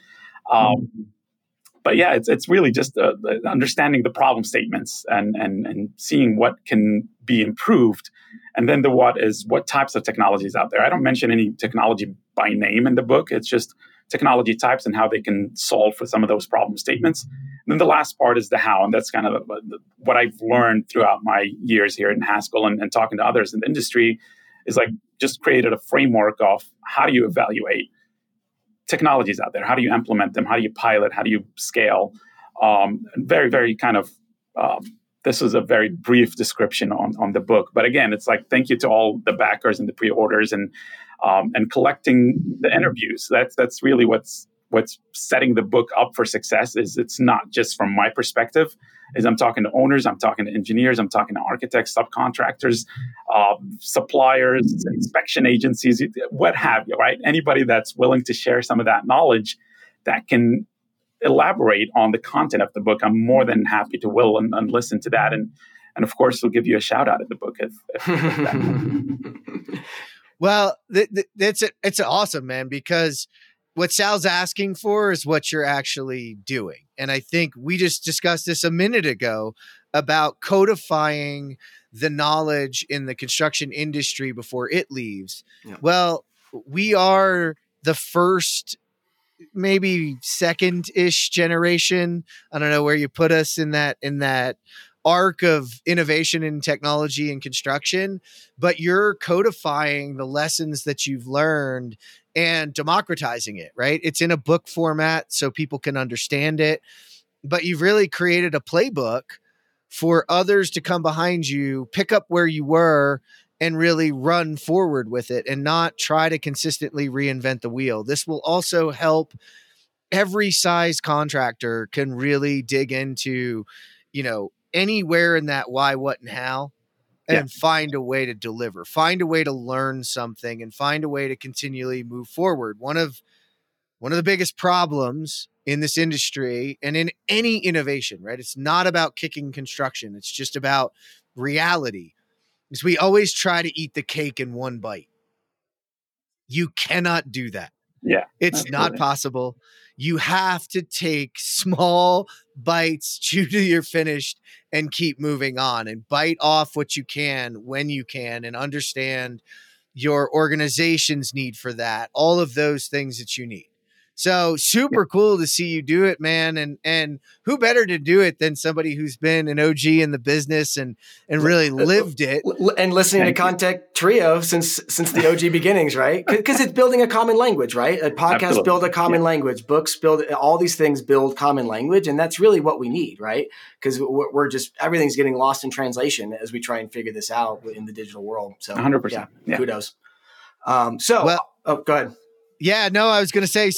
But yeah, it's really just understanding the problem statements and seeing what can be improved. And then the what is what types of technologies out there. I don't mention any technology by name in the book. It's just technology types and how they can solve for some of those problem statements. And then the last part is the how. And that's kind of what I've learned throughout my years here in Haskell and talking to others in the industry is like just created a framework of how do you evaluate technologies out there? How do you implement them? How do you pilot? How do you scale? Very, very kind of, this was a very brief description on the book. But again, it's like, thank you to all the backers and the pre-orders and collecting the interviews. That's really what's setting the book up for success. Is it's not just from my perspective, is I'm talking to owners, I'm talking to engineers, I'm talking to architects, subcontractors, suppliers, inspection agencies, what have you, right? Anybody that's willing to share some of that knowledge that can elaborate on the content of the book, I'm more than happy to will and listen to that. And of course, we'll give you a shout out at the book. If
Well, it's awesome, man, because what Sal's asking for is what you're actually doing. And I think we just discussed this a minute ago about codifying the knowledge in the construction industry before it leaves.
Yeah.
Well, we are the first, maybe second-ish generation. I don't know where you put us in that arc of innovation in technology and construction, but you're codifying the lessons that you've learned and democratizing it, right? It's in a book format so people can understand it, but you've really created a playbook for others to come behind you, pick up where you were, and really run forward with it and not try to consistently reinvent the wheel. This will also help every size contractor can really dig into, anywhere in that why, what, and how, and find a way to deliver, find a way to learn something, and find a way to continually move forward. One of the biggest problems in this industry and in any innovation, right? It's not about kicking construction. It's just about reality. Is we always try to eat the cake in one bite. You cannot do that.
Yeah.
It's not possible. You have to take small bites, chew till you're finished, and keep moving on and bite off what you can when you can, and understand your organization's need for that, all of those things that you need. So super cool to see you do it, man. And who better to do it than somebody who's been an OG in the business and really lived it.
And listening to Contact Trio since the OG beginnings, right? Because it's building a common language, right? A podcast build a common language, books build, all these things build common language. And that's really what we need, right? Because we're just, everything's getting lost in translation as we try and figure this out in the digital world. So
100%. Yeah.
Kudos. Go ahead.
Yeah, no, I was going to say,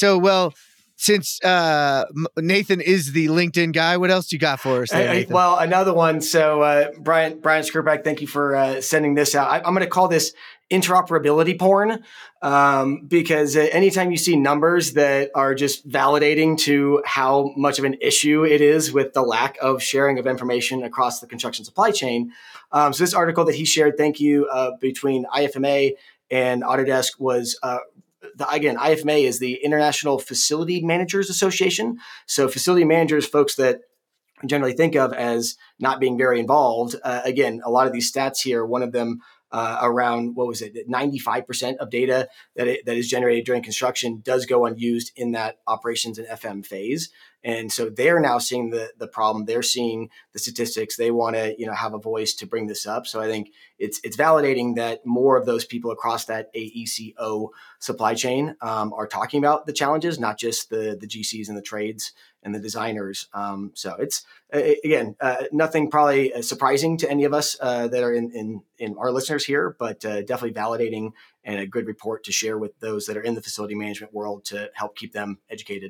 since Nathan is the LinkedIn guy, what else you got for us there, Nathan?
Well, another one. So Brian Skrpak, thank you for sending this out. I'm going to call this interoperability porn because anytime you see numbers that are just validating to how much of an issue it is with the lack of sharing of information across the construction supply chain. So this article that he shared, thank you, between IFMA and Autodesk was IFMA is the International Facility Managers Association. So facility managers, folks that we generally think of as not being very involved. Again, a lot of these stats here, one of them around, 95% of data that is generated during construction does go unused in that operations and FM phase. And so they're now seeing the problem. They're seeing the statistics. They want to, have a voice to bring this up. So I think it's validating that more of those people across that AECO supply chain are talking about the challenges, not just the GCs and the trades and the designers. So it's again nothing probably surprising to any of us that are in our listeners here, but definitely validating and a good report to share with those that are in the facility management world to help keep them educated.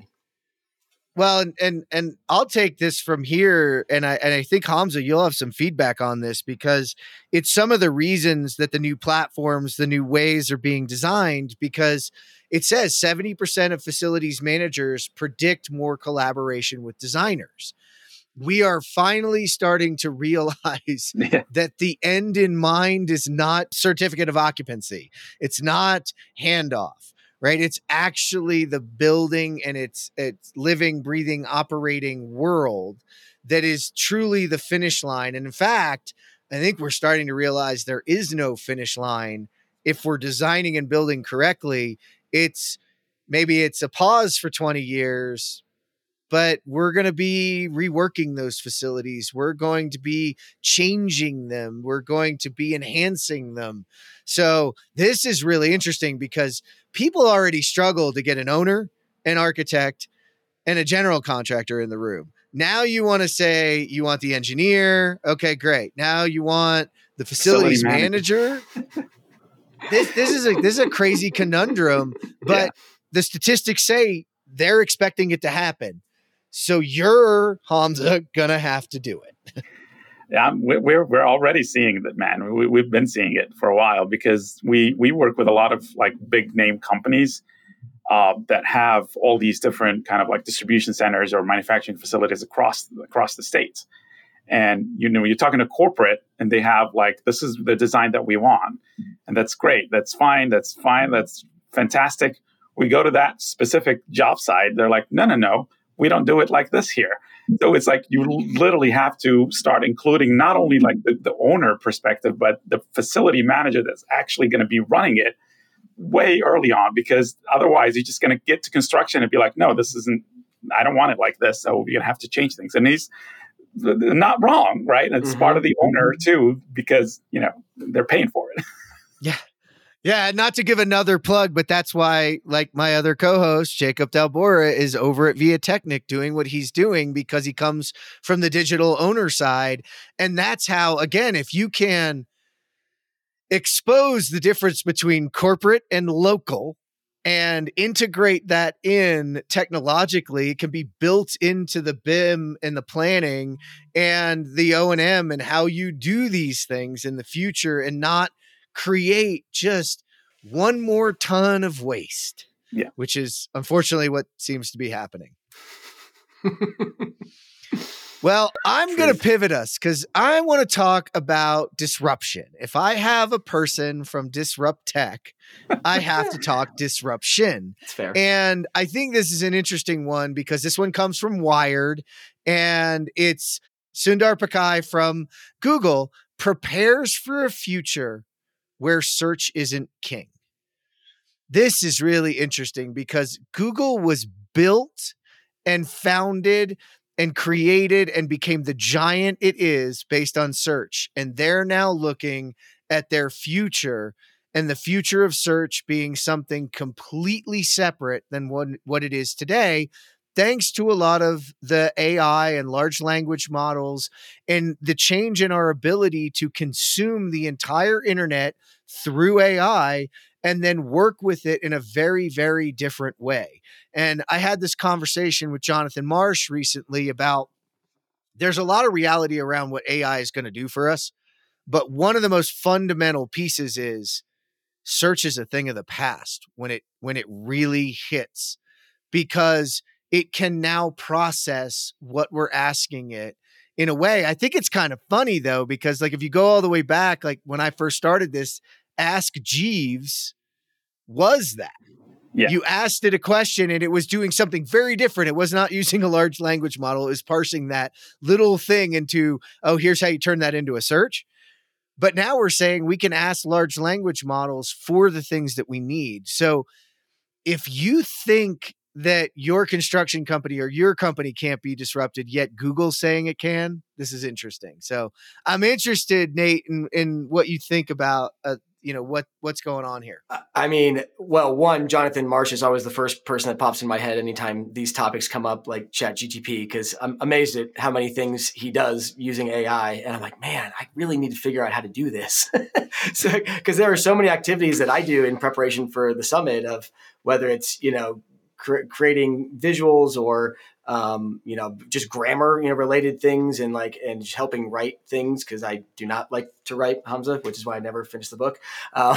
Well, and I'll take this from here, and I think Hamza, you'll have some feedback on this because it's some of the reasons that the new platforms, the new ways are being designed, because it says 70% of facilities managers predict more collaboration with designers. We are finally starting to realize that the end in mind is not certificate of occupancy. It's not handoff. Right. It's actually the building and it's living, breathing, operating world that is truly the finish line. And in fact, I think we're starting to realize there is no finish line. If we're designing and building correctly, maybe it's a pause for 20 years, but we're going to be reworking those facilities. We're going to be changing them. We're going to be enhancing them. So this is really interesting because people already struggle to get an owner, an architect, and a general contractor in the room. Now you want to say you want the engineer. Okay, great. Now you want the facilities manager. This is a crazy conundrum, but the statistics say they're expecting it to happen. So you're, Hamza, gonna have to do it.
Yeah, we're already seeing that, man. We've been seeing it for a while because we work with a lot of like big name companies that have all these different kind of like distribution centers or manufacturing facilities across the states. And, you're talking to corporate and they have like, this is the design that we want. And that's great. That's fine. That's fantastic. We go to that specific job site. They're like, no, we don't do it like this here. So it's like you literally have to start including not only like the owner perspective, but the facility manager that's actually going to be running it way early on, because otherwise you're just going to get to construction and be like, no, I don't want it like this. So we're going to have to change things. And they're not wrong, right? And it's part of the owner too, because, they're paying for it.
Yeah. Yeah, not to give another plug, but that's why, like my other co-host, Jacob Dalbora, is over at Via Technic doing what he's doing because he comes from the digital owner side. And that's how, again, if you can expose the difference between corporate and local and integrate that in technologically, it can be built into the BIM and the planning and the O&M and how you do these things in the future, and not create just one more ton of waste, which is unfortunately what seems to be happening. Well, I'm going to pivot us because I want to talk about disruption. If I have a person from Disrupt Tech, I have to talk disruption.
That's fair.
And I think this is an interesting one because this one comes from Wired, and it's Sundar Pichai from Google prepares for a future where search isn't king. This is really interesting because Google was built and founded and created and became the giant it is based on search. And they're now looking at their future, and the future of search being something completely separate than what it is today, thanks to a lot of the AI and large language models and the change in our ability to consume the entire internet through AI and then work with it in a very, very different way. And I had this conversation with Jonathan Marsh recently about there's a lot of reality around what AI is going to do for us. But one of the most fundamental pieces is search is a thing of the past when it really hits, because it can now process what we're asking it in a way. I think it's kind of funny though, because like if you go all the way back, like when I first started this, Ask Jeeves was that. Yeah. You asked it a question and it was doing something very different. It was not using a large language model. It was parsing that little thing into, oh, here's how you turn that into a search. But now we're saying we can ask large language models for the things that we need. So if you think that your construction company or your company can't be disrupted, yet Google's saying it can, this is interesting. So I'm interested, Nate, in what you think about what's going on here.
I mean, well, one, Jonathan Marsh is always the first person that pops in my head anytime these topics come up, like ChatGPT, because I'm amazed at how many things he does using AI. And I'm like, man, I really need to figure out how to do this. So, because there are so many activities that I do in preparation for the summit, of whether it's, creating visuals or, just grammar, related things, and just helping write things, because I do not like to write, Hamza, which is why I never finished the book.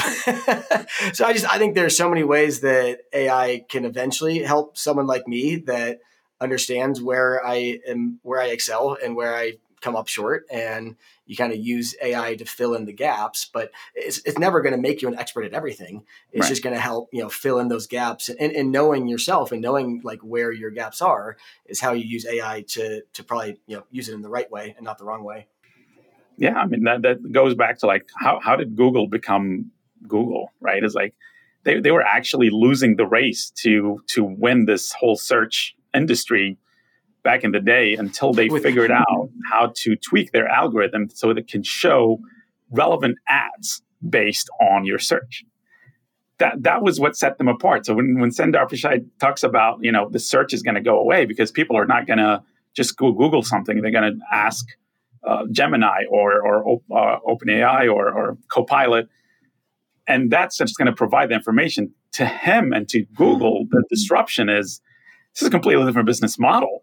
So I think there's so many ways that AI can eventually help someone like me that understands where I excel and where I come up short, and you kind of use AI to fill in the gaps, but it's never going to make you an expert at everything. It's right. Just going to help, fill in those gaps, and knowing yourself and knowing like where your gaps are is how you use AI to probably, use it in the right way and not the wrong way.
Yeah. I mean, that goes back to like, how did Google become Google, right? It's like they were actually losing the race to win this whole search industry back in the day, until they figured out how to tweak their algorithm so that it can show relevant ads based on your search. That was what set them apart. So when Sundar Pichai talks about, the search is going to go away because people are not going to just go Google something. They're going to ask Gemini or OpenAI or Copilot. And that's just going to provide the information to him and to Google. The disruption is, this is a completely different business model.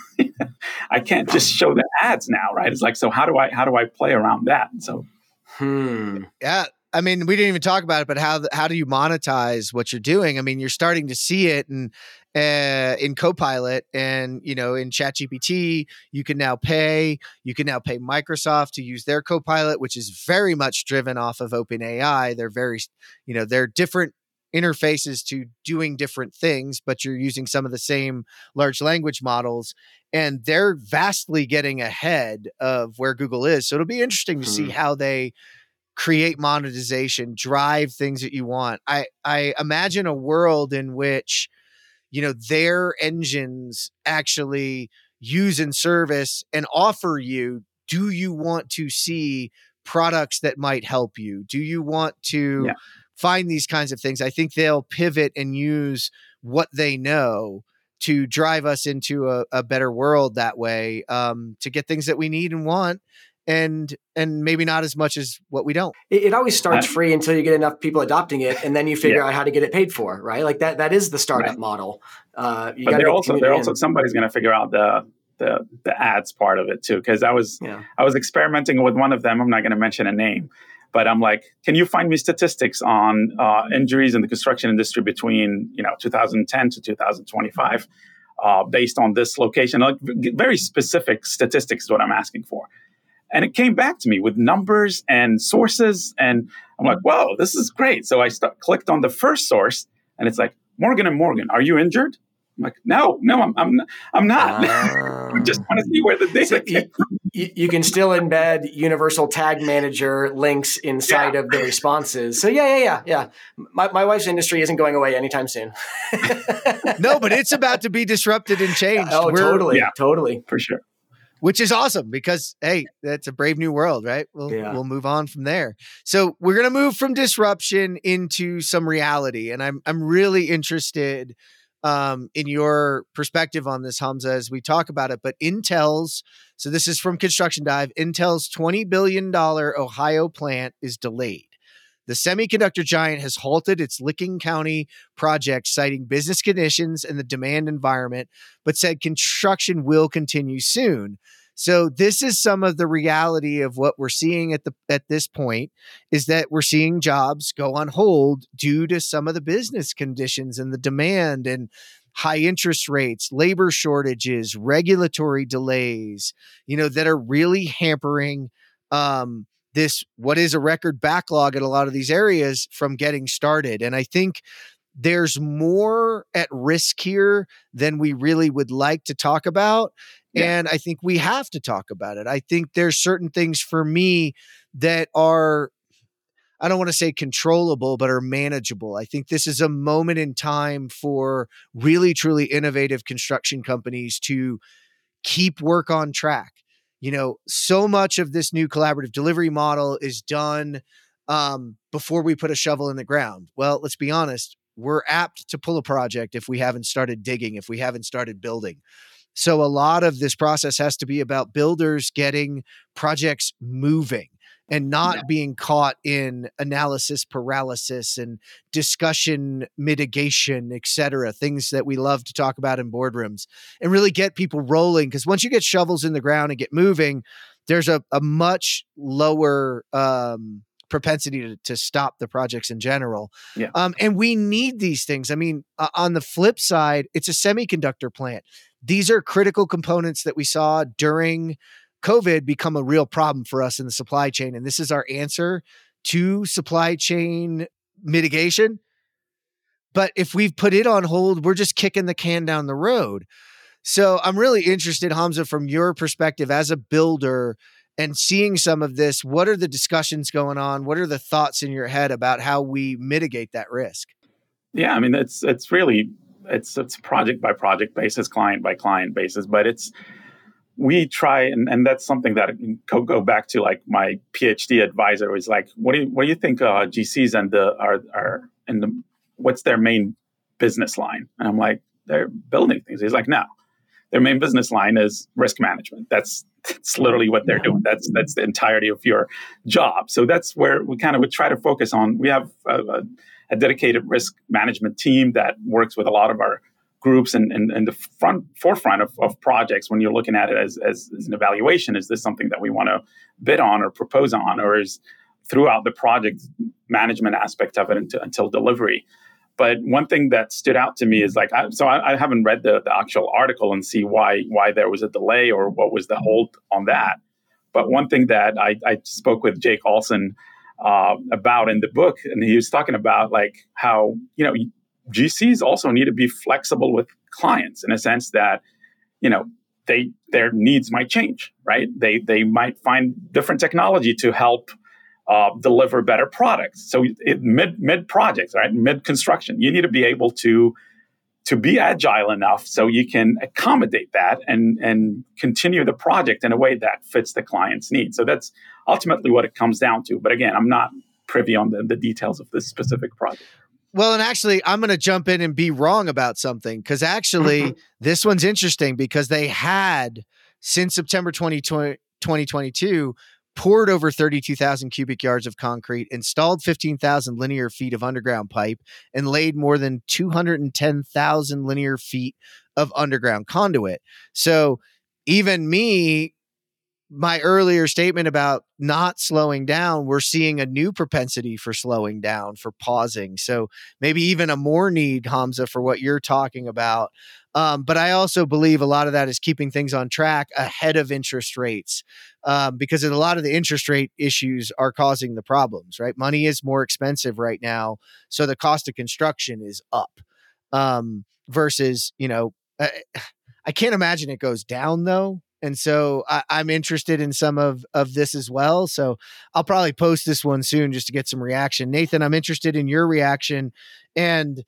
I can't just show the ads now, right? It's like, so how do I play around that? So,
yeah, I mean, we didn't even talk about it, but how do you monetize what you're doing? I mean, you're starting to see it in Copilot and, in ChatGPT, you can now pay Microsoft to use their Copilot, which is very much driven off of OpenAI. They're different interfaces to doing different things, but you're using some of the same large language models, and they're vastly getting ahead of where Google is. So it'll be interesting to see how they create monetization, drive things that you want. I imagine a world in which, their engines actually use and service and offer you, do you want to see products that might help you? Do you want to find these kinds of things? I think they'll pivot and use what they know to drive us into a better world that way, to get things that we need and want. And maybe not as much as what we don't.
It always starts free until you get enough people adopting it, and then you figure out how to get it paid for, right? Like that is the startup model.
But they're also somebody's going to figure out the ads part of it too. Because I was experimenting with one of them. I'm not going to mention a name, but I'm like, can you find me statistics on injuries in the construction industry between 2010 to 2025, based on this location? Like very specific statistics is what I'm asking for. And it came back to me with numbers and sources. And I'm like, whoa, this is great. So I clicked on the first source, and it's like, Morgan & Morgan, are you injured? I'm like, no, I'm not. I just want to see where the data came from.
You can still embed Universal Tag Manager links inside of the responses. So yeah. My wife's industry isn't going away anytime soon.
No, but it's about to be disrupted and changed.
Oh, totally.
For sure.
Which is awesome because, hey, that's a brave new world, right? We'll move on from there. So we're going to move from disruption into some reality. And I'm really interested in your perspective on this, Hamza, as we talk about it. But so this is from Construction Dive, Intel's $20 billion Ohio plant is delayed. The semiconductor giant has halted its Licking County project, citing business conditions and the demand environment, but said construction will continue soon. So this is some of the reality of what we're seeing at this point, is that we're seeing jobs go on hold due to some of the business conditions and the demand and high interest rates, labor shortages, regulatory delays, that are really hampering what is a record backlog in a lot of these areas from getting started. And I think there's more at risk here than we really would like to talk about. Yeah. And I think we have to talk about it. I think there's certain things for me that are, I don't want to say controllable, but are manageable. I think this is a moment in time for really, truly innovative construction companies to keep work on track. So much of this new collaborative delivery model is done before we put a shovel in the ground. Well, let's be honest. We're apt to pull a project if we haven't started digging, if we haven't started building. So a lot of this process has to be about builders getting projects moving and not being caught in analysis paralysis and discussion mitigation, et cetera, things that we love to talk about in boardrooms, and really get people rolling. Because once you get shovels in the ground and get moving, there's a much lower propensity to stop the projects in general. Yeah. And we need these things. I mean, on the flip side, it's a semiconductor plant. These are critical components that we saw during COVID become a real problem for us in the supply chain. And this is our answer to supply chain mitigation. But if we've put it on hold, we're just kicking the can down the road. So I'm really interested, Hamza, from your perspective as a builder and seeing some of this, what are the discussions going on? What are the thoughts in your head about how we mitigate that risk?
Yeah, I mean, it's project by project basis, client by client basis, but we try, and that's something that go back to like my PhD advisor was like, what do you think GCs and what's their main business line? And I'm like, they're building things. He's like, no, their main business line is risk management. That's literally what they're doing. That's the entirety of your job. So that's where we kind of would try to focus on. We have a dedicated risk management team that works with a lot of our groups and the forefront of projects when you're looking at it as an evaluation. Is this something that we want to bid on or propose on, or is throughout the project management aspect of it until delivery. But one thing that stood out to me is like, I haven't read the actual article and see why there was a delay or what was the hold on that. But one thing that I spoke with Jake Olson about in the book, and he was talking about like how, GCs also need to be flexible with clients in a sense that, their needs might change, right? They might find different technology to help deliver better products. So mid projects, right? Mid construction, you need to be able to be agile enough so you can accommodate that and continue the project in a way that fits the client's needs. So that's ultimately what it comes down to. But again, I'm not privy on the details of this specific project.
Well, and actually, I'm going to jump in and be wrong about something, because actually, this one's interesting because they had, since September 2022, poured over 32,000 cubic yards of concrete, installed 15,000 linear feet of underground pipe, and laid more than 210,000 linear feet of underground conduit. So even me, my earlier statement about not slowing down, we're seeing a new propensity for slowing down, for pausing. So maybe even a more need, Hamza, for what you're talking about. But I also believe a lot of that is keeping things on track ahead of interest rates, because a lot of the interest rate issues are causing the problems, right? Money is more expensive right now. So the cost of construction is up, versus, I can't imagine it goes down though. And so I'm interested in some of this as well. So I'll probably post this one soon just to get some reaction. Nathan, I'm interested in your reaction and,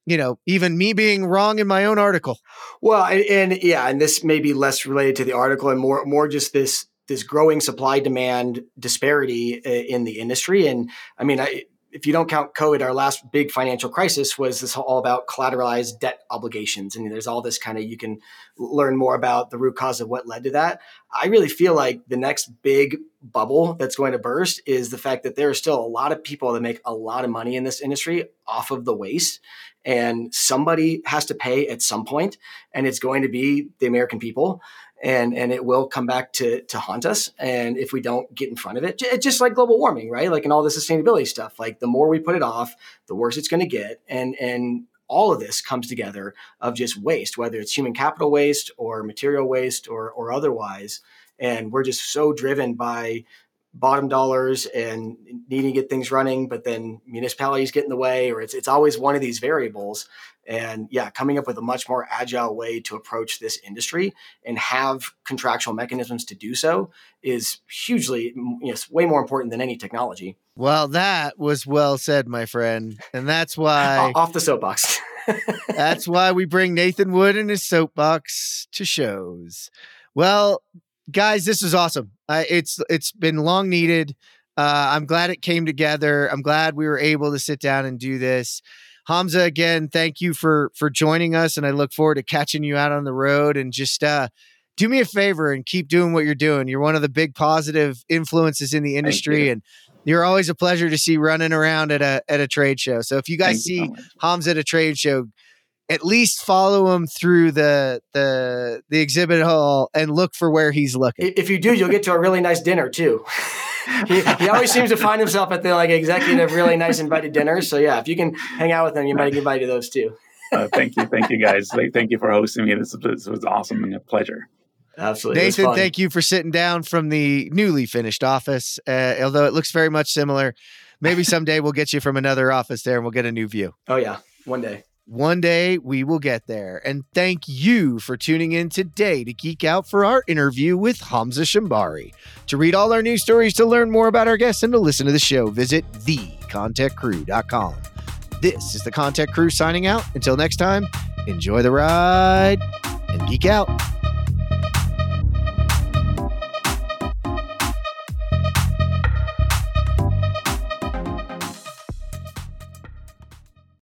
even me being wrong in my own article.
Well, and this may be less related to the article and more just this growing supply demand disparity in the industry. And I mean, if you don't count COVID, our last big financial crisis was this all about collateralized debt obligations. And there's all this kind of, you can learn more about the root cause of what led to that. I really feel like the next big bubble that's going to burst is the fact that there are still a lot of people that make a lot of money in this industry off of the waste. And somebody has to pay at some point, and it's going to be the American people. And it will come back to haunt us. And if we don't get in front of it, it's just like global warming, right? Like, and all the sustainability stuff, like the more we put it off, the worse it's going to get. And all of this comes together of just waste, whether it's human capital waste or material waste or otherwise. And we're just so driven by bottom dollars and needing to get things running, but then municipalities get in the way, or it's always one of these variables. And coming up with a much more agile way to approach this industry and have contractual mechanisms to do so is hugely, way more important than any technology.
Well, that was well said, my friend. And that's why
off the soapbox.
That's why we bring Nathan Wood and his soapbox to shows. Well, guys, this is awesome. It's been long needed. I'm glad it came together. I'm glad we were able to sit down and do this. Hamza, again, thank you for joining us, and I look forward to catching you out on the road. And just do me a favor and keep doing what you're doing. You're one of the big positive influences in the industry, and you're always a pleasure to see running around at a trade show. So if you guys see Hamza at a trade show, at least follow him through the exhibit hall and look for where he's looking.
If you do, you'll get to a really nice dinner too. He always seems to find himself at the executive, really nice invited dinners. So if you can hang out with him, you might get invited to those too.
Thank you guys. Thank you for hosting me. This was awesome and a pleasure.
Absolutely.
Nathan, thank you for sitting down from the newly finished office. Although it looks very much similar. Maybe someday we'll get you from another office there and we'll get a new view.
Oh yeah. One day.
One day we will get there. And thank you for tuning in today to Geek Out for our interview with Hamza Shambari. To read all our news stories, to learn more about our guests, and to listen to the show, visit thecontechcrew.com. This is the Contact Crew signing out. Until next time, enjoy the ride and geek out.